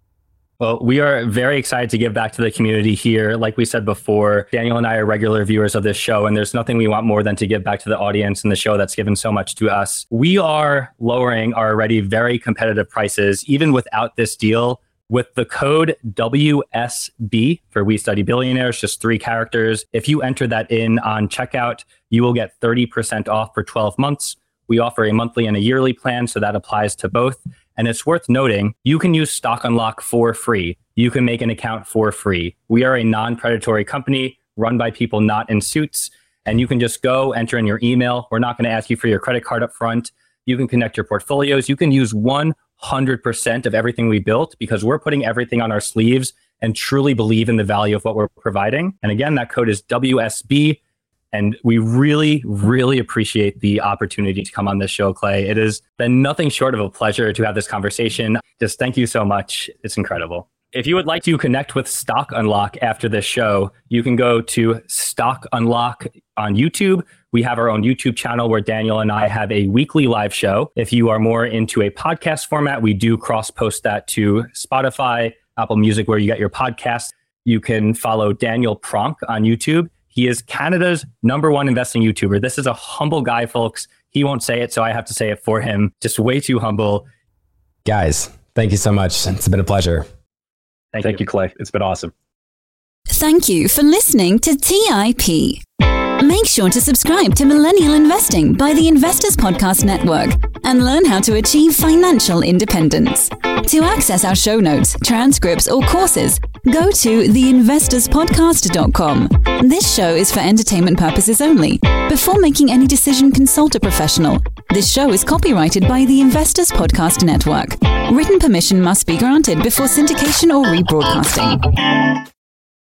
Well, we are very excited to give back to the community here. Like we said before, Daniel and I are regular viewers of this show, and there's nothing we want more than to give back to the audience and the show that's given so much to us. We are lowering our already very competitive prices, even without this deal, with the code W S B for We Study Billionaires, just three characters. If you enter that in on checkout, you will get thirty percent off for twelve months. We offer a monthly and a yearly plan, so that applies to both. And it's worth noting, you can use Stock Unlock for free. You can make an account for free. We are a non-predatory company run by people not in suits. And you can just go enter in your email. We're not going to ask you for your credit card up front. You can connect your portfolios. You can use one hundred percent of everything we built because we're putting everything on our sleeves and truly believe in the value of what we're providing. And again, that code is W S B. And we really, really appreciate the opportunity to come on this show, Clay. It has been nothing short of a pleasure to have this conversation. Just thank you so much. It's incredible. If you would like to connect with Stock Unlock after this show, you can go to Stock Unlock on YouTube. We have our own YouTube channel where Daniel and I have a weekly live show. If you are more into a podcast format, we do cross-post that to Spotify, Apple Music, where you get your podcasts. You can follow Daniel Pronk on YouTube. He is Canada's number one investing YouTuber. This is a humble guy, folks. He won't say it, so I have to say it for him. Just way too humble. Guys, thank you so much. It's been a pleasure. Thank, thank you. you, Clay. It's been awesome. Thank you for listening to T I P. Make sure to subscribe to Millennial Investing by the Investors Podcast Network and learn how to achieve financial independence. To access our show notes, transcripts, or courses, go to the investors podcast dot com. This show is for entertainment purposes only. Before making any decision, consult a professional. This show is copyrighted by the Investors Podcast Network. Written permission must be granted before syndication or rebroadcasting.